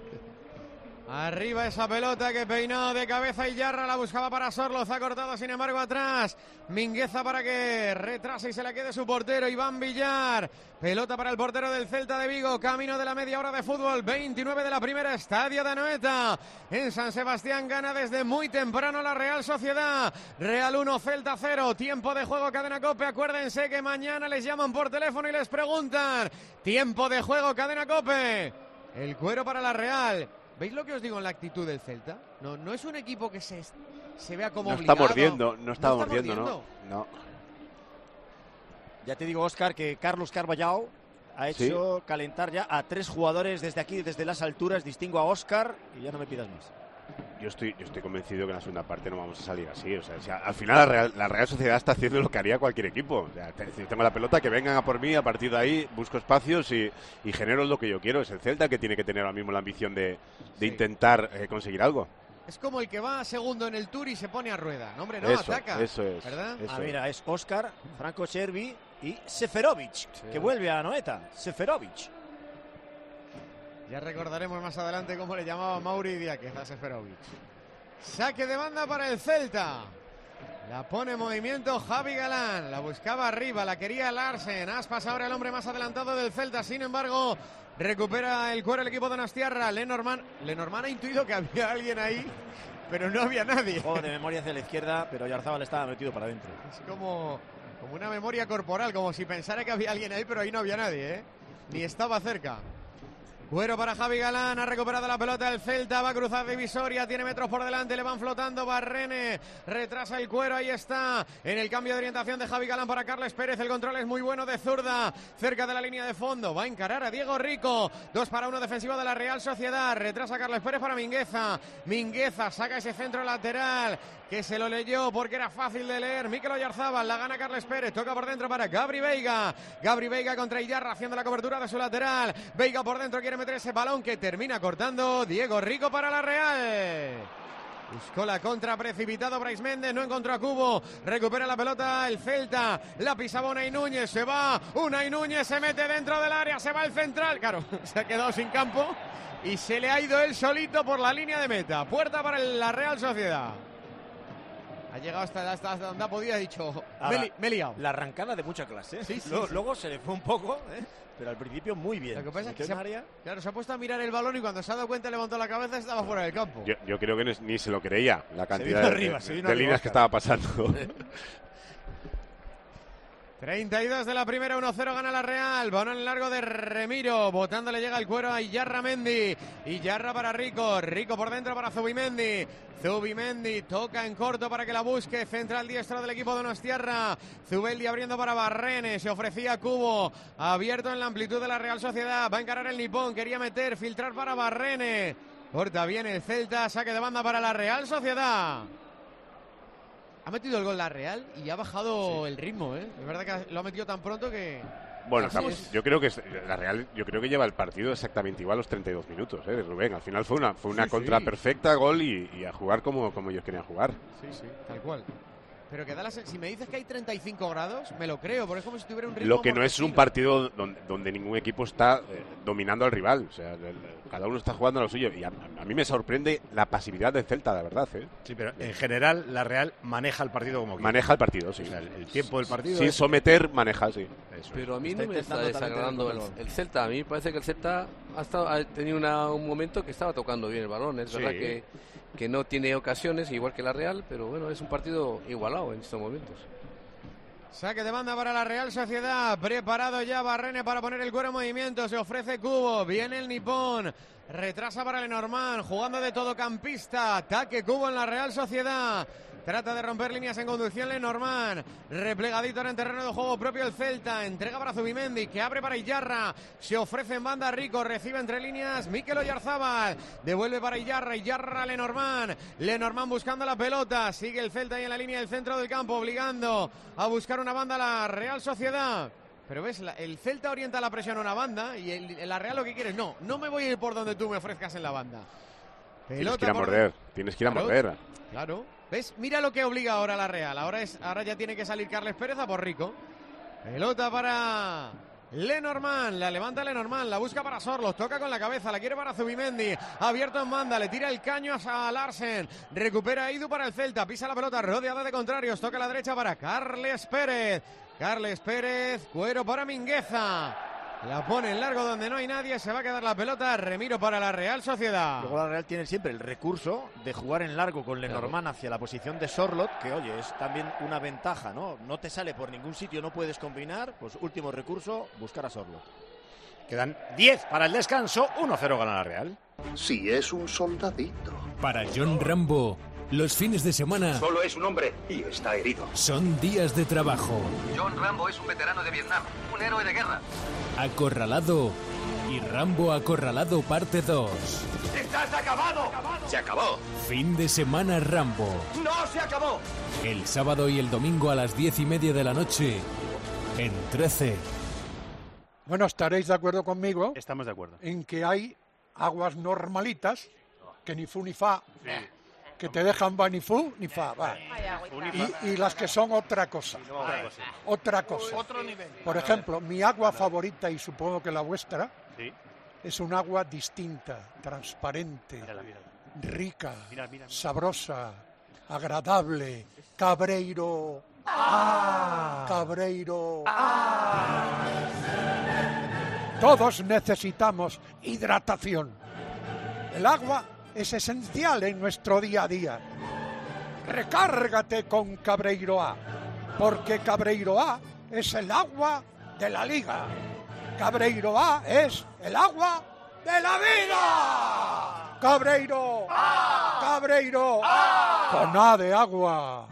Arriba esa pelota que peinó de cabeza y Yarra, la buscaba para Sorloz, ha cortado sin embargo atrás. Mingueza para que retrase y se la quede su portero, Iván Villar. Pelota para el portero del Celta de Vigo, camino de la media hora de fútbol, 29 de la primera, estadio de Anoeta. En San Sebastián gana desde muy temprano la Real Sociedad. Real 1, Celta 0, tiempo de juego, Cadena COPE. Acuérdense que mañana les llaman por teléfono y les preguntan. Tiempo de juego, Cadena COPE. El cuero para la Real. ¿Veis lo que os digo en la actitud del Celta? No es un equipo que se vea como obligado. No está mordiendo. No. Ya te digo, Óscar, que Carlos Carvallal ha hecho calentar ya a 3 jugadores desde aquí, desde las alturas. Distingo a Óscar y ya no me pidas más. Yo estoy convencido que en la segunda parte no vamos a salir así. O sea, al final la Real Sociedad está haciendo lo que haría cualquier equipo. O sea, tengo la pelota, que vengan a por mí, a partir de ahí busco espacios y genero lo que yo quiero. Es el Celta que tiene que tener ahora mismo la ambición de intentar conseguir algo. Es como el que va segundo en el Tour y se pone a rueda. No, hombre, no, ataca. Eso es. ¿Verdad? Mira, es Óscar, Franco Cervi y Seferovic, que vuelve a Anoeta. Seferovic. Ya recordaremos más adelante cómo le llamaba Mauri Diáquez a Seferovic. Saque de banda para el Celta. La pone en movimiento Javi Galán. La buscaba arriba, la quería Larsen. Aspas ahora el hombre más adelantado del Celta. Sin embargo, recupera el cuero el equipo de Donostiarra. Lenormand ha intuido que había alguien ahí, pero no había nadie. Juego de memoria hacia la izquierda, pero Oyarzábal estaba metido para adentro. Es como una memoria corporal, como si pensara que había alguien ahí, pero ahí no había nadie, ¿eh? Ni estaba cerca. Cuero para Javi Galán, ha recuperado la pelota el Celta, va a cruzar divisoria, tiene metros por delante, le van flotando Barrene, retrasa el cuero, ahí está, en el cambio de orientación de Javi Galán para Carles Pérez, el control es muy bueno de zurda, cerca de la línea de fondo, va a encarar a Diego Rico, 2-1 defensivo de la Real Sociedad, retrasa Carles Pérez para Mingueza saca ese centro lateral, que se lo leyó porque era fácil de leer, Mikel Oyarzábal, la gana Carles Pérez, toca por dentro para Gabri Veiga contra Iyarra haciendo la cobertura de su lateral, Veiga por dentro quiere meter ese balón que termina cortando Diego Rico para la Real. Buscó la contra, precipitado Brais Méndez, no encontró a Cubo, recupera la pelota el Celta, la pisaba Unai Núñez, se va, Unai Núñez se mete dentro del área, se va el central, claro, se ha quedado sin campo y se le ha ido él solito por la línea de meta, puerta para la Real Sociedad. Ha llegado hasta donde ha podido, ha dicho, Ahora, me he liado. La arrancada de mucha clase. Sí, Luego se le fue un poco, pero al principio muy bien. Lo que pasa es que claro, se ha puesto a mirar el balón y cuando se ha dado cuenta levantó la cabeza y estaba fuera del campo. Yo creo que ni se lo creía la cantidad de líneas que estaba pasando. 32 de la primera, 1-0 gana la Real. Balón en largo de Remiro. Botando le llega el cuero a Iyarra Mendy. Iyarra para Rico. Rico por dentro para Zubimendi. Zubimendi toca en corto para que la busque. Central diestro del equipo de Donostiarra. Zubeldi abriendo para Barrene. Se ofrecía Cubo. Abierto en la amplitud de la Real Sociedad. Va a encarar el nipón. Quería meter, filtrar para Barrene. Corta bien el Celta. Saque de banda para la Real Sociedad. Ha metido el gol la Real y ha bajado el ritmo, ¿eh? Es verdad que lo ha metido tan pronto que... Bueno, yo creo que la Real lleva el partido exactamente igual los 32 minutos, Rubén. Al final fue una contra perfecta, gol y a jugar como ellos querían jugar. Sí, tal cual. Pero que si me dices que hay 35 grados, me lo creo, porque es como si tuviera un ritmo. Lo que no es un partido donde ningún equipo está dominando al rival. O sea, cada uno está jugando a lo suyo. Y a mí me sorprende la pasividad del Celta, la verdad. Sí, pero en general la Real maneja el partido como quiere. Maneja el partido, sí. O sea, el tiempo del partido. Sin someter, maneja, sí. Pero a mí no me está desagradando el Celta. A mí me parece que el Celta ha tenido un momento que estaba tocando bien el balón. Es verdad que no tiene ocasiones, igual que la Real, pero bueno, es un partido igualado en estos momentos. Saque de banda para la Real Sociedad, preparado ya Barrene para poner el cuero en movimiento, se ofrece Cubo, viene el nipón, retrasa para Lenormand, jugando de todocampista, ataque Cubo en la Real Sociedad. Trata de romper líneas en conducción Lenormand. Replegadito en el terreno de juego propio el Celta. Entrega para Zubimendi, que abre para Iyarra. Se ofrece en banda Rico. Recibe entre líneas Mikel Oyarzábal. Devuelve para Iyarra. Iyarra Lenormand. Lenormand buscando la pelota. Sigue el Celta ahí en la línea del centro del campo, obligando a buscar una banda a la Real Sociedad. Pero ves, el Celta orienta la presión a una banda y la Real lo que quiere es no me voy a ir por donde tú me ofrezcas en la banda. Tienes que ir a morder. Tienes que ir a morder. Claro. ¿Ves? Mira lo que obliga ahora la Real. Ahora ya tiene que salir Carles Pérez a por Rico. Pelota para Lenormand. La levanta Lenormand. La busca para Sorlos. Toca con la cabeza. La quiere para Zubimendi. Abierto en banda. Le tira el caño a Larsen. Recupera Idu para el Celta. Pisa la pelota. Rodeada de contrarios. Toca a la derecha para Carles Pérez. Carles Pérez. Cuero para Mingueza. La pone en largo donde no hay nadie, se va a quedar la pelota. Remiro para la Real Sociedad. Luego la Real tiene siempre el recurso de jugar en largo con Lenormand hacia la posición de Sorloth, que oye, es también una ventaja, ¿no? No te sale por ningún sitio, no puedes combinar, pues último recurso, buscar a Sorloth. Quedan 10 para el descanso, 1-0 gana la Real. Sí, es un soldadito. Para John Rambo, los fines de semana solo es un hombre y está herido. Son días de trabajo. John Rambo es un veterano de Vietnam, un héroe de guerra. Acorralado y Rambo Acorralado parte 2. ¡Estás acabado! ¡Se acabó! Fin de semana Rambo. ¡No se acabó! El sábado y el domingo a las 10:30 de la noche en 13. Bueno, estaréis de acuerdo conmigo. Estamos de acuerdo. En que hay aguas normalitas que ni fu ni fa. Sí. Que te dejan va ni fu ni fa, va. Y las que son otra cosa. Otra cosa. Otro nivel. Por ejemplo, mi agua favorita, y supongo que la vuestra, es un agua distinta, transparente, rica, sabrosa, agradable. Cabreiro. Cabreiro. Todos necesitamos hidratación. El agua es esencial en nuestro día a día. Recárgate con Cabreiro A, porque Cabreiro A es el agua de la Liga. Cabreiro A es el agua de la vida. Cabreiro A. Cabreiro A. Con A de agua.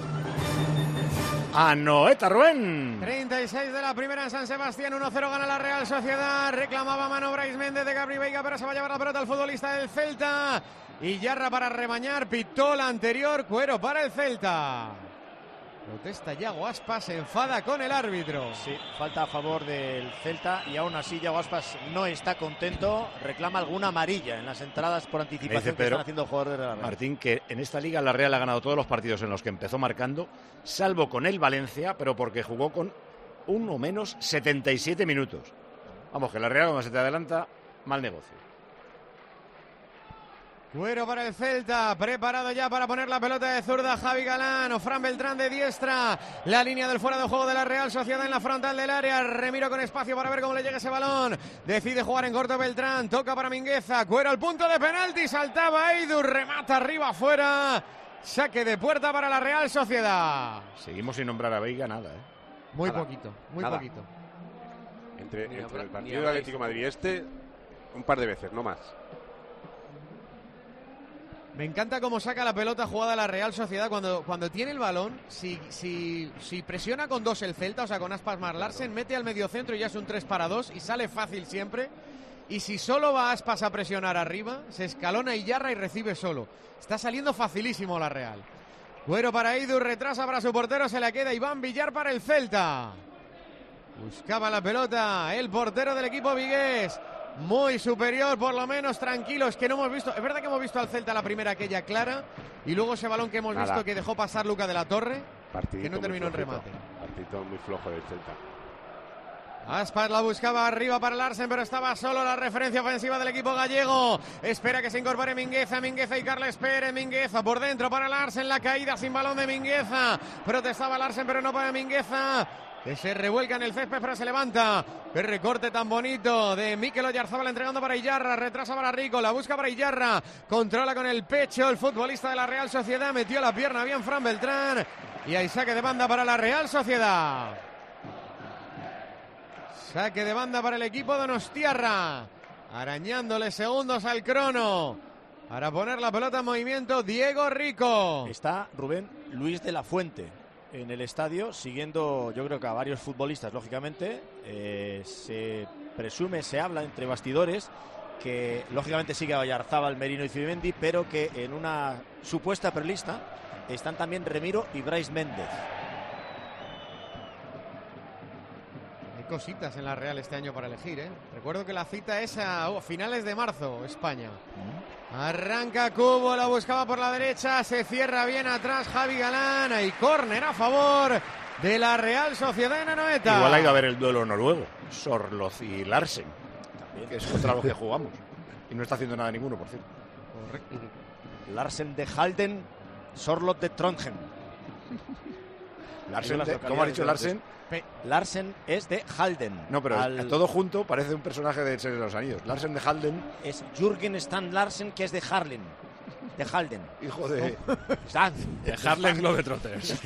Anoeta, Rubén. 36 de la primera en San Sebastián, 1-0 gana la Real Sociedad. Reclamaba mano Brais Méndez de Gabri Veiga, pero se va a llevar la pelota al futbolista del Celta. Y Yarra para remañar, pitó la anterior, cuero para el Celta. Protesta Yago Aspas, se enfada con el árbitro. Sí, falta a favor del Celta y aún así Yago Aspas no está contento, reclama alguna amarilla en las entradas por anticipación que están haciendo jugadores de la Real. Martín, que en esta liga la Real ha ganado todos los partidos en los que empezó marcando, salvo con el Valencia, pero porque jugó con uno menos 77 minutos. Vamos, que la Real cuando se te adelanta, mal negocio. Cuero para el Celta, preparado ya para poner la pelota de zurda Javi Galán o Fran Beltrán de diestra. La línea del fuera de juego de la Real Sociedad en la frontal del área. Remiro con espacio para ver cómo le llega ese balón. Decide jugar en corto Beltrán, toca para Mingueza. Cuero al punto de penalti, saltaba Eidur, remata arriba afuera. Saque de puerta para la Real Sociedad. Seguimos sin nombrar a Veiga, nada, ¿eh? Muy Nada. poquito, muy Nada. poquito. Entre el ni partido del Atlético de Madrid un par de veces, no más. Me encanta cómo saca la pelota jugada la Real Sociedad cuando tiene el balón. Si presiona con 2 el Celta, o sea, con Aspas más Larsen, mete al mediocentro y ya es un 3-2 y sale fácil siempre. Y si solo va Aspas a presionar arriba, se escalona Iyarra y recibe solo. Está saliendo facilísimo la Real. Cuero para Eidur, retrasa para su portero, se la queda Iván Villar para el Celta. Buscaba la pelota el portero del equipo vigués. Muy superior, por lo menos tranquilo. Es que no hemos visto, es verdad que hemos visto al Celta la primera aquella clara y luego ese balón que hemos visto que dejó pasar Luca de la Torre, Partidito que no terminó en flojito. remate. Partido muy flojo del Celta. Aspas la buscaba arriba para Larsen, pero estaba solo. La referencia ofensiva del equipo gallego. Espera que se incorpore Mingueza y Carles Pérez. Mingueza por dentro para Larsen, la caída sin balón de Mingueza. Protestaba Larsen, pero no para Mingueza, que se revuelca en el césped, pero se levanta. Qué recorte tan bonito de Mikel Oyarzábal entregando para Iyarra, retrasa para Rico, la busca para Iyarra, controla con el pecho el futbolista de la Real Sociedad, metió la pierna bien Fran Beltrán y hay saque de banda para la Real Sociedad. Saque de banda para el equipo donostiarra, arañándole segundos al crono para poner la pelota en movimiento Diego Rico. Está Rubén Luis de la Fuente en el estadio, siguiendo yo creo que a varios futbolistas, lógicamente. Se presume, se habla entre bastidores que lógicamente sigue a Oyarzábal, Merino y Zubimendi, pero que en una supuesta prelista están también Remiro y Brais Méndez. Hay cositas en la Real este año para elegir, ¿eh? Recuerdo que la cita es a finales de marzo, España. Arranca Cubo, la buscaba por la derecha, se cierra bien atrás Javi Galán, y córner a favor de la Real Sociedad en Anoeta. Igual ha ido a ver el duelo noruego, Sorloth y Larsen, que es contra los que jugamos. Y no está haciendo nada ninguno, por cierto. Correcto. Larsen de Halden, Sorloth de Trondheim. Larsen ¿cómo ha dicho Larsen? Larsen es de Halden. No, pero todo junto parece un personaje de Señor de los Anillos. Larsen de Halden es Jürgen Stan Larsen, que es de Harlem. De Halden. Hijo de... de Harlem Globetrotters.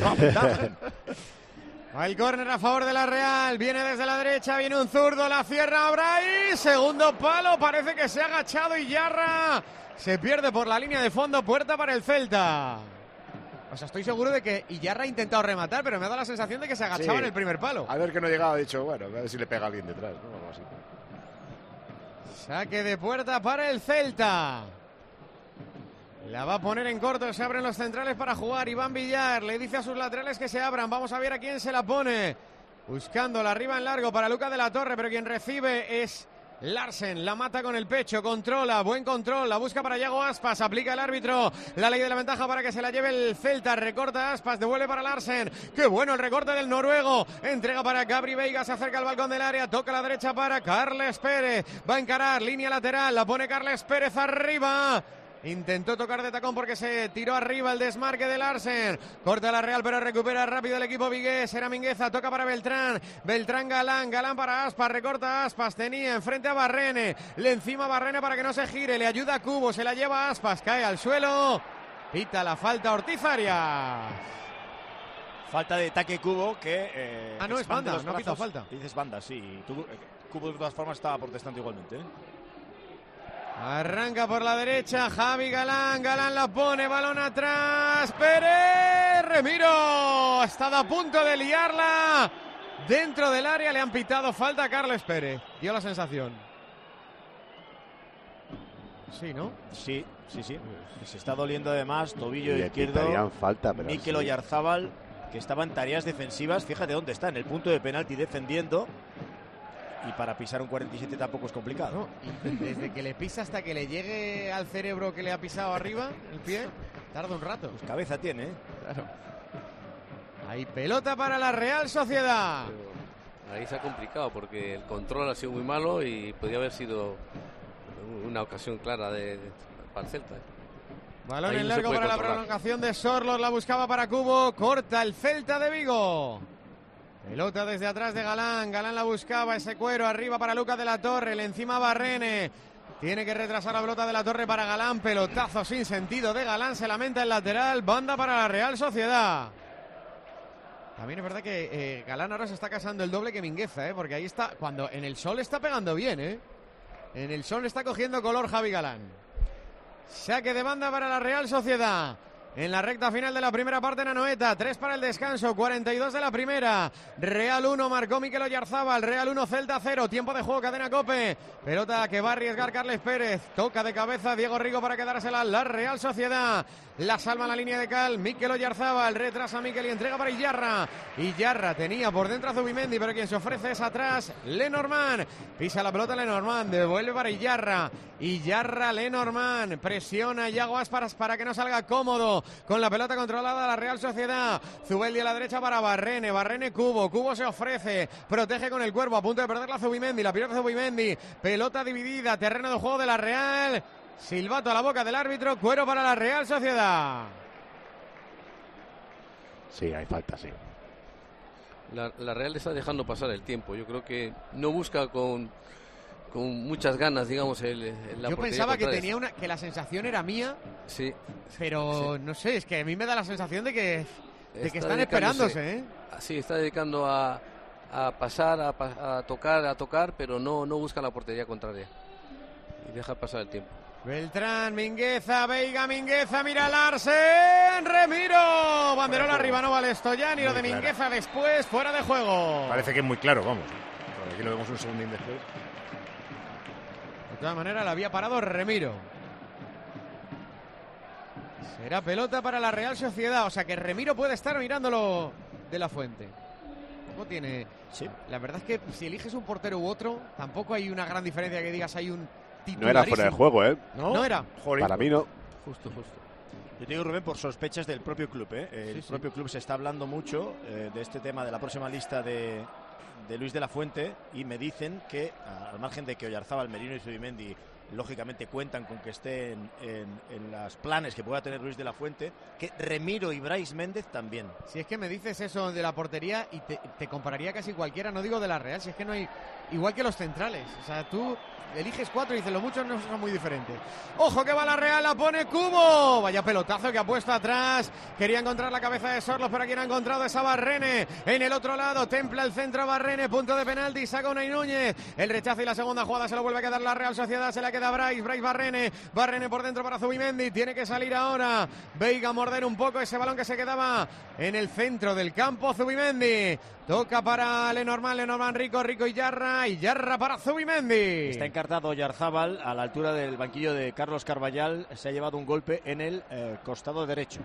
El córner a favor de la Real, viene desde la derecha, viene un zurdo, la cierra Brais, segundo palo, parece que se ha agachado Iyarra, se pierde por la línea de fondo, puerta para el Celta. O sea, estoy seguro de que Iyarra ha intentado rematar, pero me ha dado la sensación de que se agachaba en el primer palo. A ver que no llegaba, ha dicho, bueno, a ver si le pega a alguien detrás, ¿no? Algo así. Saque de puerta para el Celta. La va a poner en corto, se abren los centrales para jugar. Iván Villar le dice a sus laterales que se abran. Vamos a ver a quién se la pone. Buscándola arriba en largo para Luca de la Torre, pero quien recibe es Larsen. La mata con el pecho, controla, buen control, la busca para Yago Aspas, aplica el árbitro la ley de la ventaja para que se la lleve el Celta. Recorta Aspas, devuelve para Larsen. Qué bueno el recorte del noruego. Entrega para Gabri Veiga, se acerca al balcón del área, toca a la derecha para Carles Pérez. Va a encarar, línea lateral, la pone Carles Pérez arriba. Intentó tocar de tacón porque se tiró arriba el desmarque de Larsen. Corta la Real, pero recupera rápido el equipo vigués. Era Mingueza, toca para Beltrán. Beltrán Galán, Galán para Aspas, recorta Aspas. Tenía enfrente a Barrene. Le encima Barrene para que no se gire. Le ayuda a Cubo, se la lleva a Aspas. Cae al suelo. Pita la falta Ortiz Arias. Falta de Taque Cubo que... no es banda, no pita falta. Dices banda, sí. Cubo de todas formas estaba protestando igualmente, ¿eh? Arranca por la derecha Javi Galán, Galán la pone, balón atrás, Pérez, Remiro, ha estado a punto de liarla, dentro del área le han pitado falta a Carles Pérez, dio la sensación. Sí, ¿no? Sí. Se está doliendo además, tobillo izquierdo, falta, pero Mikel Oyarzábal, que estaba en tareas defensivas, fíjate dónde está, en el punto de penalti defendiendo. Y para pisar un 47 tampoco es complicado. No, y desde que le pisa hasta que le llegue al cerebro que le ha pisado arriba, el pie, tarda un rato. Pues cabeza tiene, ¿eh? Claro. Hay pelota para la Real Sociedad. Pero ahí se ha complicado porque el control ha sido muy malo y podría haber sido una ocasión clara para el Celta. Balón Ahí en no se largo puede para la controlar. prolongación de Sorlos, la buscaba para Cubo, corta el Celta de Vigo. Pelota desde atrás de Galán, Galán la buscaba, ese cuero arriba para Lucas de la Torre, le encima Barrene. Tiene que retrasar la pelota de la Torre para Galán, pelotazo sin sentido de Galán, se lamenta el lateral, banda para la Real Sociedad. También es verdad que Galán ahora se está casando el doble que Mingueza, porque ahí está, cuando en el sol está pegando bien, En el sol está cogiendo color Javi Galán. Saque de banda para la Real Sociedad. En la recta final de la primera parte en Anoeta, 3 para el descanso, 42 de la primera. Real 1, marcó Mikel Oyarzábal, Real 1, Celta 0, tiempo de juego, cadena COPE. Pelota que va a arriesgar Carles Pérez, toca de cabeza Diego Rigo para quedársela la Real Sociedad. La salva en la línea de cal, Mikel Oyarzábal, retrasa Mikel y entrega para Iyarra. Iyarra tenía por dentro a Zubimendi, pero quien se ofrece es atrás, Lenormand. Pisa la pelota Lenormand, devuelve para Iyarra. Iyarra, Lenormand, presiona Iago Aspas para que no salga cómodo. Con la pelota controlada la Real Sociedad. Zubeldi a la derecha para Barrene. Barrene Cubo. Cubo se ofrece. Protege con el cuerpo. A punto de perder la Zubimendi. La pierde Zubimendi. Pelota dividida. Terreno de juego de la Real. Silbato a la boca del árbitro. Cuero para la Real Sociedad. Sí, hay falta, sí. La Real está dejando pasar el tiempo. Yo creo que no busca con muchas ganas, digamos, la Yo pensaba que contraria. tenía que la sensación era mía. Sí. Pero no sé, es que a mí me da la sensación de que Está están dedicándose, esperándose, Sí, está dedicando a pasar, a tocar, pero no busca la portería contraria. Y deja pasar el tiempo. Beltrán, Mingueza, Veiga, Mingueza, mira Larsen, Remiro. Banderola arriba, no vale Stoyan y lo de Muy Mingueza clara. después, fuera de juego. Parece que es muy claro, vamos. Por aquí lo vemos un segundín después. De todas maneras, la había parado Remiro. Será pelota para la Real Sociedad, o sea que Remiro puede estar mirándolo de la Fuente. No tiene. Sí. La verdad es que si eliges un portero u otro, tampoco hay una gran diferencia que digas hay un No titularísimo. era fuera de juego, ¿eh? No era. Para mí no. Justo. Yo te digo, Rubén, por sospechas del propio club, El propio club se está hablando mucho de este tema de la próxima lista de Luis de la Fuente, y me dicen que, al margen de que Oyarzábal, Merino y Zubimendi lógicamente cuentan con que estén en los planes que pueda tener Luis de la Fuente, que Remiro y Brais Méndez también. Si es que me dices eso de la portería y te compararía casi cualquiera, no digo de la Real, si es que no hay, igual que los centrales, o sea, tú eliges 4 y dices, los muchos no son muy diferentes. Ojo que va la Real, la pone Cubo, vaya pelotazo que ha puesto atrás, quería encontrar la cabeza de Sorlos, pero quien ha encontrado es a Barrene, en el otro lado, templa el centro Barrene, punto de penalti, saca Unai Núñez, el rechazo y la segunda jugada se lo vuelve a quedar la Real Sociedad, se la queda Brais Barrene por dentro para Zubimendi, tiene que salir ahora, Veiga a morder un poco ese balón que se quedaba en el centro del campo, Zubimendi, toca para Lenormand, Rico Iyarra para Zubimendi. Está encartado Oyarzábal a la altura del banquillo de Carlos Carballal, se ha llevado un golpe en el costado derecho.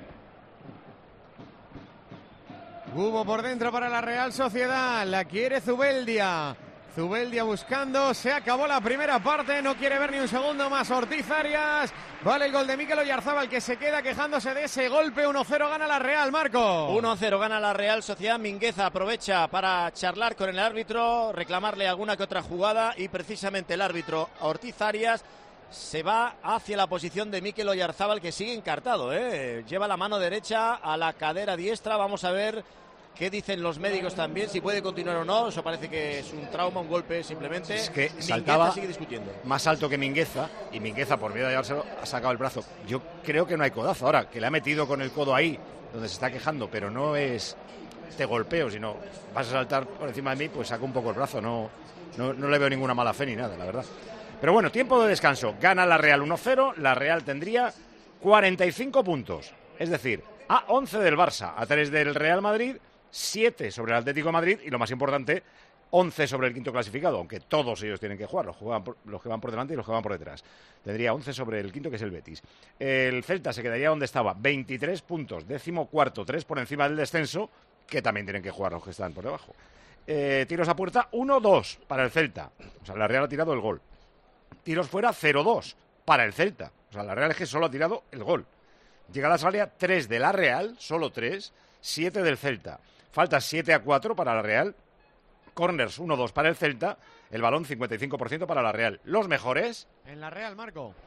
Cubo por dentro para la Real Sociedad, la quiere Zubeldia buscando, se acabó la primera parte, no quiere ver ni un segundo más Ortiz Arias, vale el gol de Mikel Oyarzábal que se queda quejándose de ese golpe, 1-0 gana la Real, Marco. 1-0 gana la Real Sociedad, Mingueza aprovecha para charlar con el árbitro, reclamarle alguna que otra jugada y precisamente el árbitro Ortiz Arias se va hacia la posición de Mikel Oyarzábal que sigue encartado, lleva la mano derecha a la cadera diestra, vamos a ver qué dicen los médicos también, si puede continuar o no, eso parece que es un trauma, un golpe simplemente. Es que Mingueza saltaba sigue discutiendo. más alto que Mingueza, y Mingueza por miedo a llevárselo ha sacado el brazo. Yo creo que no hay codazo ahora, que le ha metido con el codo ahí, donde se está quejando, pero no es este golpeo, sino vas a saltar por encima de mí, pues saco un poco el brazo, no le veo ninguna mala fe ni nada, la verdad. Pero bueno, tiempo de descanso, gana la Real 1-0, la Real tendría 45 puntos, es decir, a 11 del Barça, a 3 del Real Madrid, 7 sobre el Atlético de Madrid y lo más importante, 11 sobre el quinto clasificado, aunque todos ellos tienen que jugar, los que van por delante y los que van por detrás. Tendría 11 sobre el quinto, que es el Betis. El Celta se quedaría donde estaba, 23 puntos, 14º, 3 por encima del descenso, que también tienen que jugar los que están por debajo. Tiros a puerta, 1-2 para el Celta. O sea, la Real ha tirado el gol. Tiros fuera, 0-2 para el Celta. O sea, la Real es que solo ha tirado el gol. Llegadas al área, 3 de la Real, solo 3, 7 del Celta. Falta 7-4 para la Real. Corners 1-2 para el Celta. El balón 55% para la Real. Los mejores en la Real, Marco.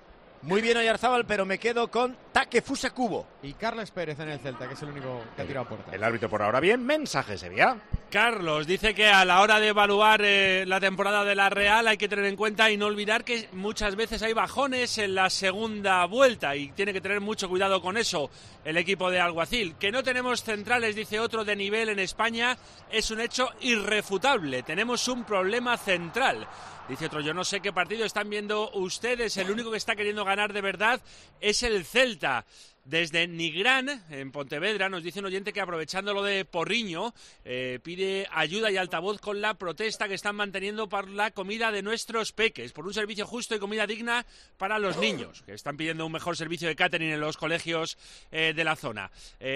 Muy bien Oyarzábal, pero me quedo con Takefusa Kubo. Y Carles Pérez en el Celta, que es el único que ha tirado puerta. El árbitro por ahora bien. Mensaje, Sevilla. Carlos dice que a la hora de evaluar la temporada de la Real hay que tener en cuenta y no olvidar que muchas veces hay bajones en la segunda vuelta y tiene que tener mucho cuidado con eso el equipo de Alguacil. Que no tenemos centrales, dice otro, de nivel en España es un hecho irrefutable. Tenemos un problema central. Dice otro, yo no sé qué partido están viendo ustedes, el único que está queriendo ganar de verdad es el Celta. Desde Nigrán, en Pontevedra, nos dice un oyente que aprovechando lo de Porriño, pide ayuda y altavoz con la protesta que están manteniendo por la comida de nuestros peques, por un servicio justo y comida digna para los niños, que están pidiendo un mejor servicio de catering en los colegios de la zona.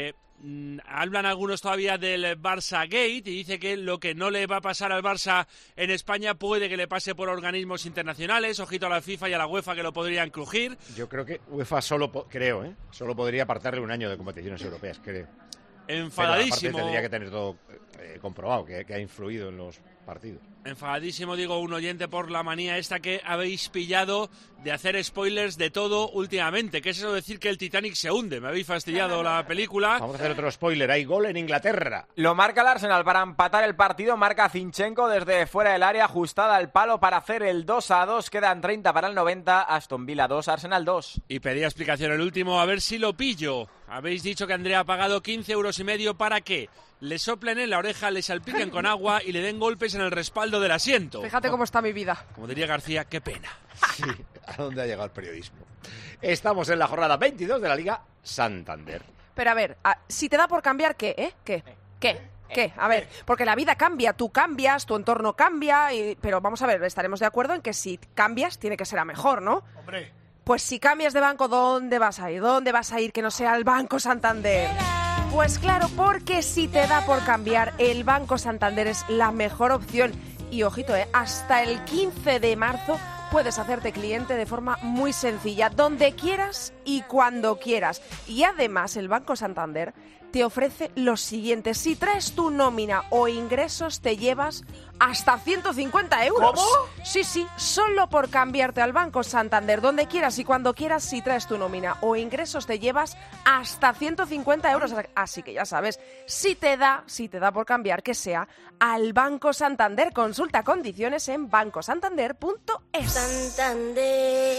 Hablan algunos todavía del Barça Gate y dice que lo que no le va a pasar al Barça en España puede que le pase por organismos internacionales. Ojito a la FIFA y a la UEFA que lo podrían crujir. Yo creo que UEFA solo podría apartarle un año de competiciones europeas, creo. Enfadadísimo. Pero aparte tendría que tener todo comprobado, que ha influido en los partidos. Enfadadísimo, digo, un oyente por la manía esta que habéis pillado de hacer spoilers de todo últimamente. ¿Qué es eso de decir que el Titanic se hunde? Me habéis fastidiado la película. Vamos a hacer otro spoiler. Hay gol en Inglaterra. Lo marca el Arsenal para empatar el partido. Marca Zinchenko desde fuera del área, ajustada al palo para hacer el 2-2. Quedan 30 para el 90. Aston Villa 2, Arsenal 2. Y pedía explicación el último, a ver si lo pillo. Habéis dicho que Andrea ha pagado 15,5 € para que le soplen en la oreja, le salpiquen con agua y le den golpes en el respaldo del asiento. Fíjate cómo está mi vida. Como diría García, qué pena. Sí, ¿a dónde ha llegado el periodismo? Estamos en la jornada 22 de la Liga Santander. Pero a ver, si te da por cambiar, ¿qué? ¿Qué? A ver, porque la vida cambia, tú cambias, tu entorno cambia, pero vamos a ver, estaremos de acuerdo en que si cambias tiene que ser a mejor, ¿no? Hombre. Pues si cambias de banco, ¿dónde vas a ir? ¿Dónde vas a ir que no sea el Banco Santander? Pues claro, porque si te da por cambiar, el Banco Santander es la mejor opción. Y ojito, hasta el 15 de marzo puedes hacerte cliente de forma muy sencilla, donde quieras y cuando quieras. Y además el Banco Santander te ofrece lo siguiente: si traes tu nómina o ingresos te llevas hasta 150 €. ¿Cómo? Sí, solo por cambiarte al Banco Santander, donde quieras y cuando quieras, si traes tu nómina o ingresos te llevas hasta 150 €. Así que ya sabes, si te da por cambiar, que sea al Banco Santander. Consulta condiciones en bancosantander.es. Santander.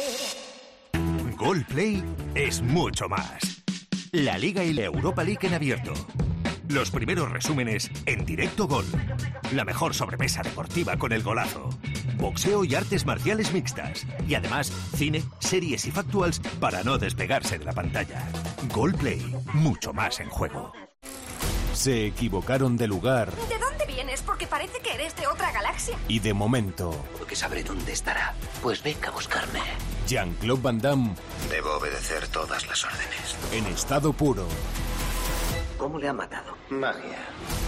Goalplay es mucho más. La Liga y la Europa League en abierto. Los primeros resúmenes en directo Gol. La mejor sobremesa deportiva con el golazo. Boxeo y artes marciales mixtas. Y además, cine, series y factuals para no despegarse de la pantalla. Goalplay, mucho más en juego. Se equivocaron de lugar ¿De dónde vienes? Porque parece que eres de otra galaxia. y de momento. Porque sabré dónde estará. Pues venga a buscarme. Jean-Claude Van Damme Debo obedecer todas las órdenes. en estado puro. ¿Cómo le ha matado? Magia.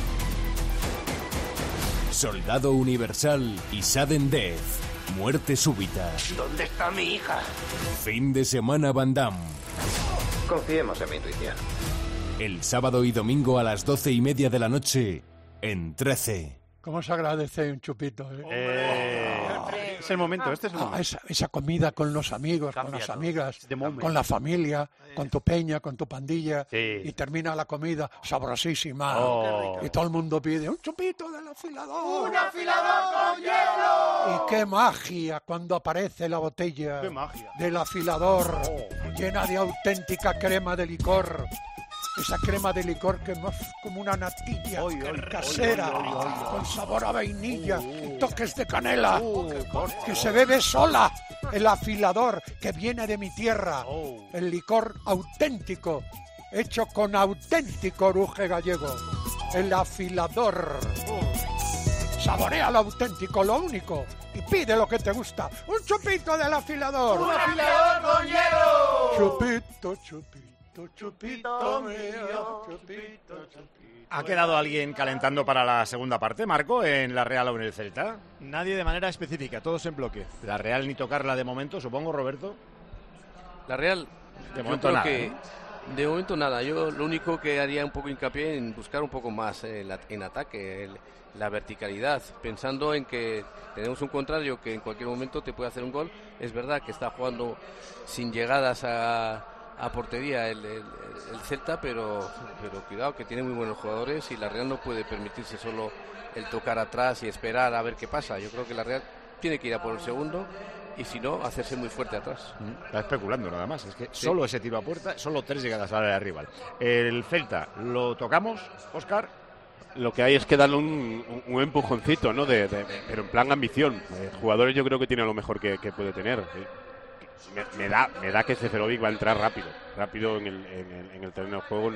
Soldado Universal y Sudden Death. Muerte súbita. ¿Dónde está mi hija? Fin de semana Van Damme. Confiemos en mi intuición. El sábado y domingo a las 12:30 de la noche en 13. ¿Cómo se agradece un chupito? Es el momento, este es el momento. Esa comida con los amigos, con las amigas, con la familia, con tu peña, con tu pandilla, y termina la comida sabrosísima. Y todo el mundo pide un chupito del afilador. ¡Un afilador con hielo! Y qué magia cuando aparece la botella del afilador, llena de auténtica crema de licor. Esa crema de licor que es como una natilla casera, con sabor a vainilla y toques de canela, que se bebe sola. El afilador que viene de mi tierra, el licor auténtico, hecho con auténtico oruge gallego. El afilador. Saborea lo auténtico, lo único, y pide lo que te gusta. ¡Un chupito del afilador! ¡Un afilador con hielo! Chupito, chupito. Chupito mío, chupito. ¿Ha quedado alguien calentando para la segunda parte, Marco, en la Real o en el Celta? Nadie de manera específica, todos en bloque. La Real ni tocarla de momento, supongo, Roberto. La Real, de momento nada, De momento nada, yo lo único que haría un poco hincapié en buscar un poco más en ataque, la verticalidad, pensando en que tenemos un contrario que en cualquier momento te puede hacer un gol. Es verdad que está jugando sin llegadas a portería el Celta, pero cuidado que tiene muy buenos jugadores y la Real no puede permitirse solo el tocar atrás y esperar a ver qué pasa. Yo creo que la Real tiene que ir a por el segundo y si no, hacerse muy fuerte atrás. Está especulando nada más, es que solo ese tiro a puerta, solo 3 llegadas al área rival. El Celta, ¿lo tocamos, Óscar? Lo que hay es que darle un empujoncito, ¿no? Pero en plan ambición. Jugadores yo creo que tiene lo mejor que puede tener. Me da que Seferovic va a entrar rápido en el terreno de juego.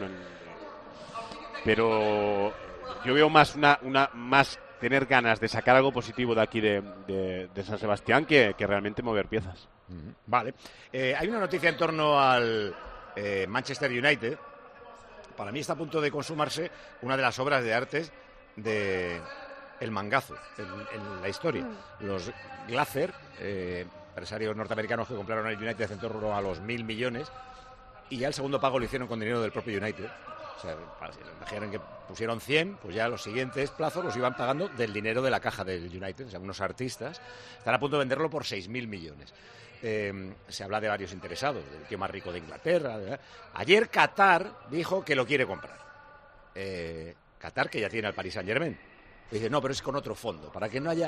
Pero yo veo más más tener ganas de sacar algo positivo de aquí de San Sebastián que realmente mover piezas. Vale. Hay una noticia en torno al Manchester United. Para mí está a punto de consumarse una de las obras de arte de el mangazo en la historia. Los Glazer, empresarios norteamericanos que compraron el United en torno a los 1.000 millones, y ya el segundo pago lo hicieron con dinero del propio United. O sea, imaginen que pusieron 100, pues ya los siguientes plazos los iban pagando del dinero de la caja del United. O sea, unos artistas están a punto de venderlo por 6.000 millones. Se habla de varios interesados, del tío más rico de Inglaterra. Ayer Qatar dijo que lo quiere comprar. Qatar, que ya tiene al Paris Saint-Germain. Dice, no, pero es con otro fondo, para que no haya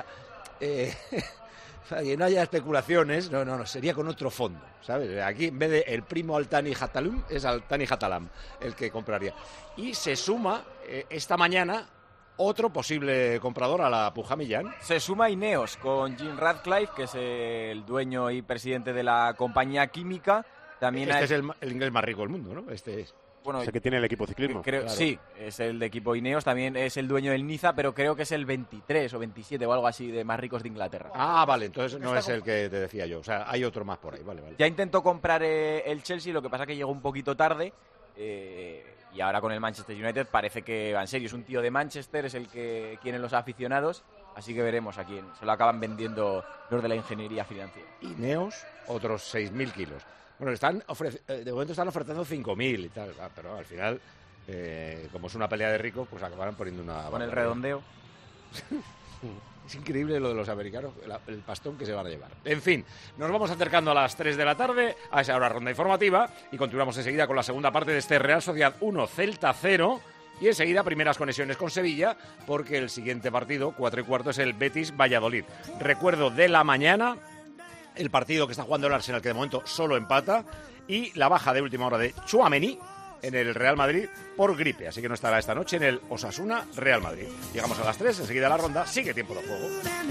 especulaciones. No, sería con otro fondo, ¿sabes? Aquí, en vez de el primo Al-Thani Hatalum, es Al-Thani Hatalam el que compraría. Y se suma esta mañana otro posible comprador a la Puja Millán. Se suma Ineos con Jim Ratcliffe, que es el dueño y presidente de la compañía química. También es el inglés más rico del mundo, ¿no? Este es. Bueno, que tiene el equipo ciclismo. Claro. Sí, es el de equipo Ineos, también es el dueño del Niza, pero creo que es el 23 o 27 o algo así de más ricos de Inglaterra. Ah, vale, entonces no es el que te decía yo, o sea, hay otro más por ahí, vale. Ya intentó comprar el Chelsea, lo que pasa que llegó un poquito tarde, y ahora con el Manchester United parece que va en serio, es un tío de Manchester, es el que quieren los aficionados, así que veremos a quién se lo acaban vendiendo los de la ingeniería financiera. Ineos, otros 6.000 kilos. Bueno, de momento están ofertando 5.000 y tal, pero al final, como es una pelea de ricos, pues acabarán poniendo una... Con el redondeo. Es increíble lo de los americanos, el pastón que se van a llevar. En fin, nos vamos acercando a las 3 de la tarde, a esa hora ronda informativa, y continuamos enseguida con la segunda parte de este Real Sociedad 1, Celta 0, y enseguida primeras conexiones con Sevilla, porque el siguiente partido, 4:15, es el Betis-Valladolid. Recuerdo de la mañana el partido que está jugando el Arsenal, que de momento solo empata, y la baja de última hora de Tchouaméni en el Real Madrid por gripe, así que no estará esta noche en el Osasuna Real Madrid. Llegamos a las 3, enseguida la ronda, sigue tiempo de juego.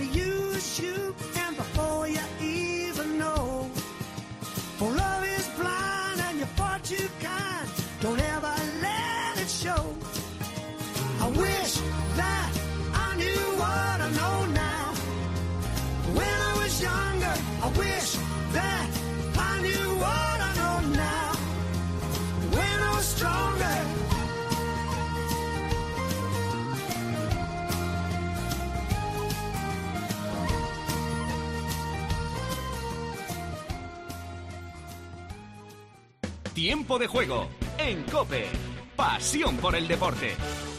I wish that I knew what I know now. When I was stronger. Tiempo de juego en COPE. Pasión por el deporte.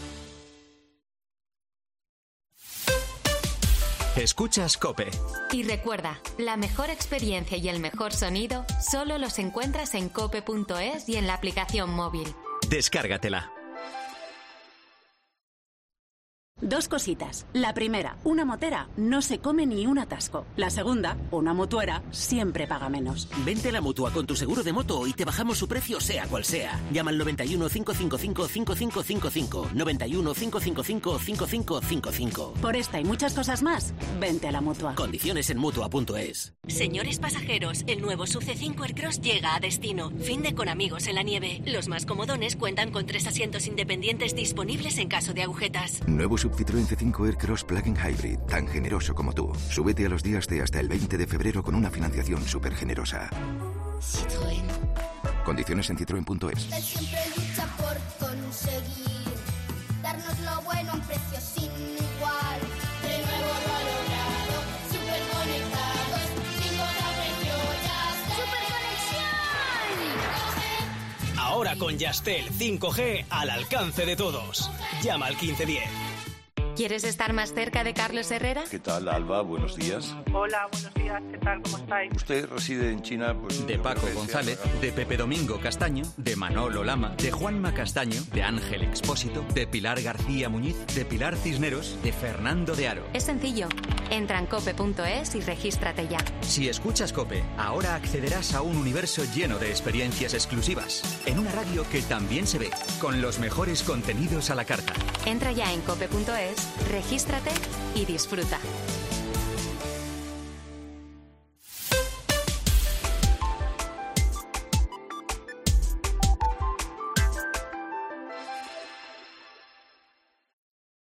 Escuchas COPE. Y recuerda, la mejor experiencia y el mejor sonido solo los encuentras en cope.es y en la aplicación móvil. Descárgatela. Dos cositas. La primera, una motera no se come ni un atasco. La segunda, una mutuera siempre paga menos. Vente a la Mutua con tu seguro de moto y te bajamos su precio sea cual sea. Llama al 91 555 5555. 91 555 5555. Por esta y muchas cosas más, vente a la Mutua. Condiciones en Mutua.es. Señores pasajeros, el nuevo SUV C5 Aircross llega a destino. Fin de con amigos en la nieve. Los más comodones cuentan con 3 asientos independientes disponibles en caso de agujetas. Nuevo Citroën C5 Aircross Plug-in Hybrid, tan generoso como tú. Súbete a los días de hasta el 20 de febrero con una financiación súper generosa. Citroën. Condiciones en citroen.es. Él siempre lucha por conseguir darnos lo bueno a un precio sin igual. De nuevo lo ha logrado, súper conectados, sin precio ya está. ¡Súper conexión! Ahora Ahora con Yastel 5G al alcance de todos. Llama al 1510. ¿Quieres estar más cerca de Carlos Herrera? ¿Qué tal, Alba? Buenos días. Hola, buenos días. ¿Qué tal? ¿Cómo estáis? Usted reside en China, pues... De Paco González, de Pepe Domingo Castaño, de Manolo Lama, de Juanma Castaño, de Ángel Expósito, de Pilar García Muñiz, de Pilar Cisneros, de Fernando de Aro. Es sencillo. Entra en cope.es y regístrate ya. Si escuchas COPE, ahora accederás a un universo lleno de experiencias exclusivas, en una radio que también se ve, con los mejores contenidos a la carta. Entra ya en cope.es, regístrate y disfruta.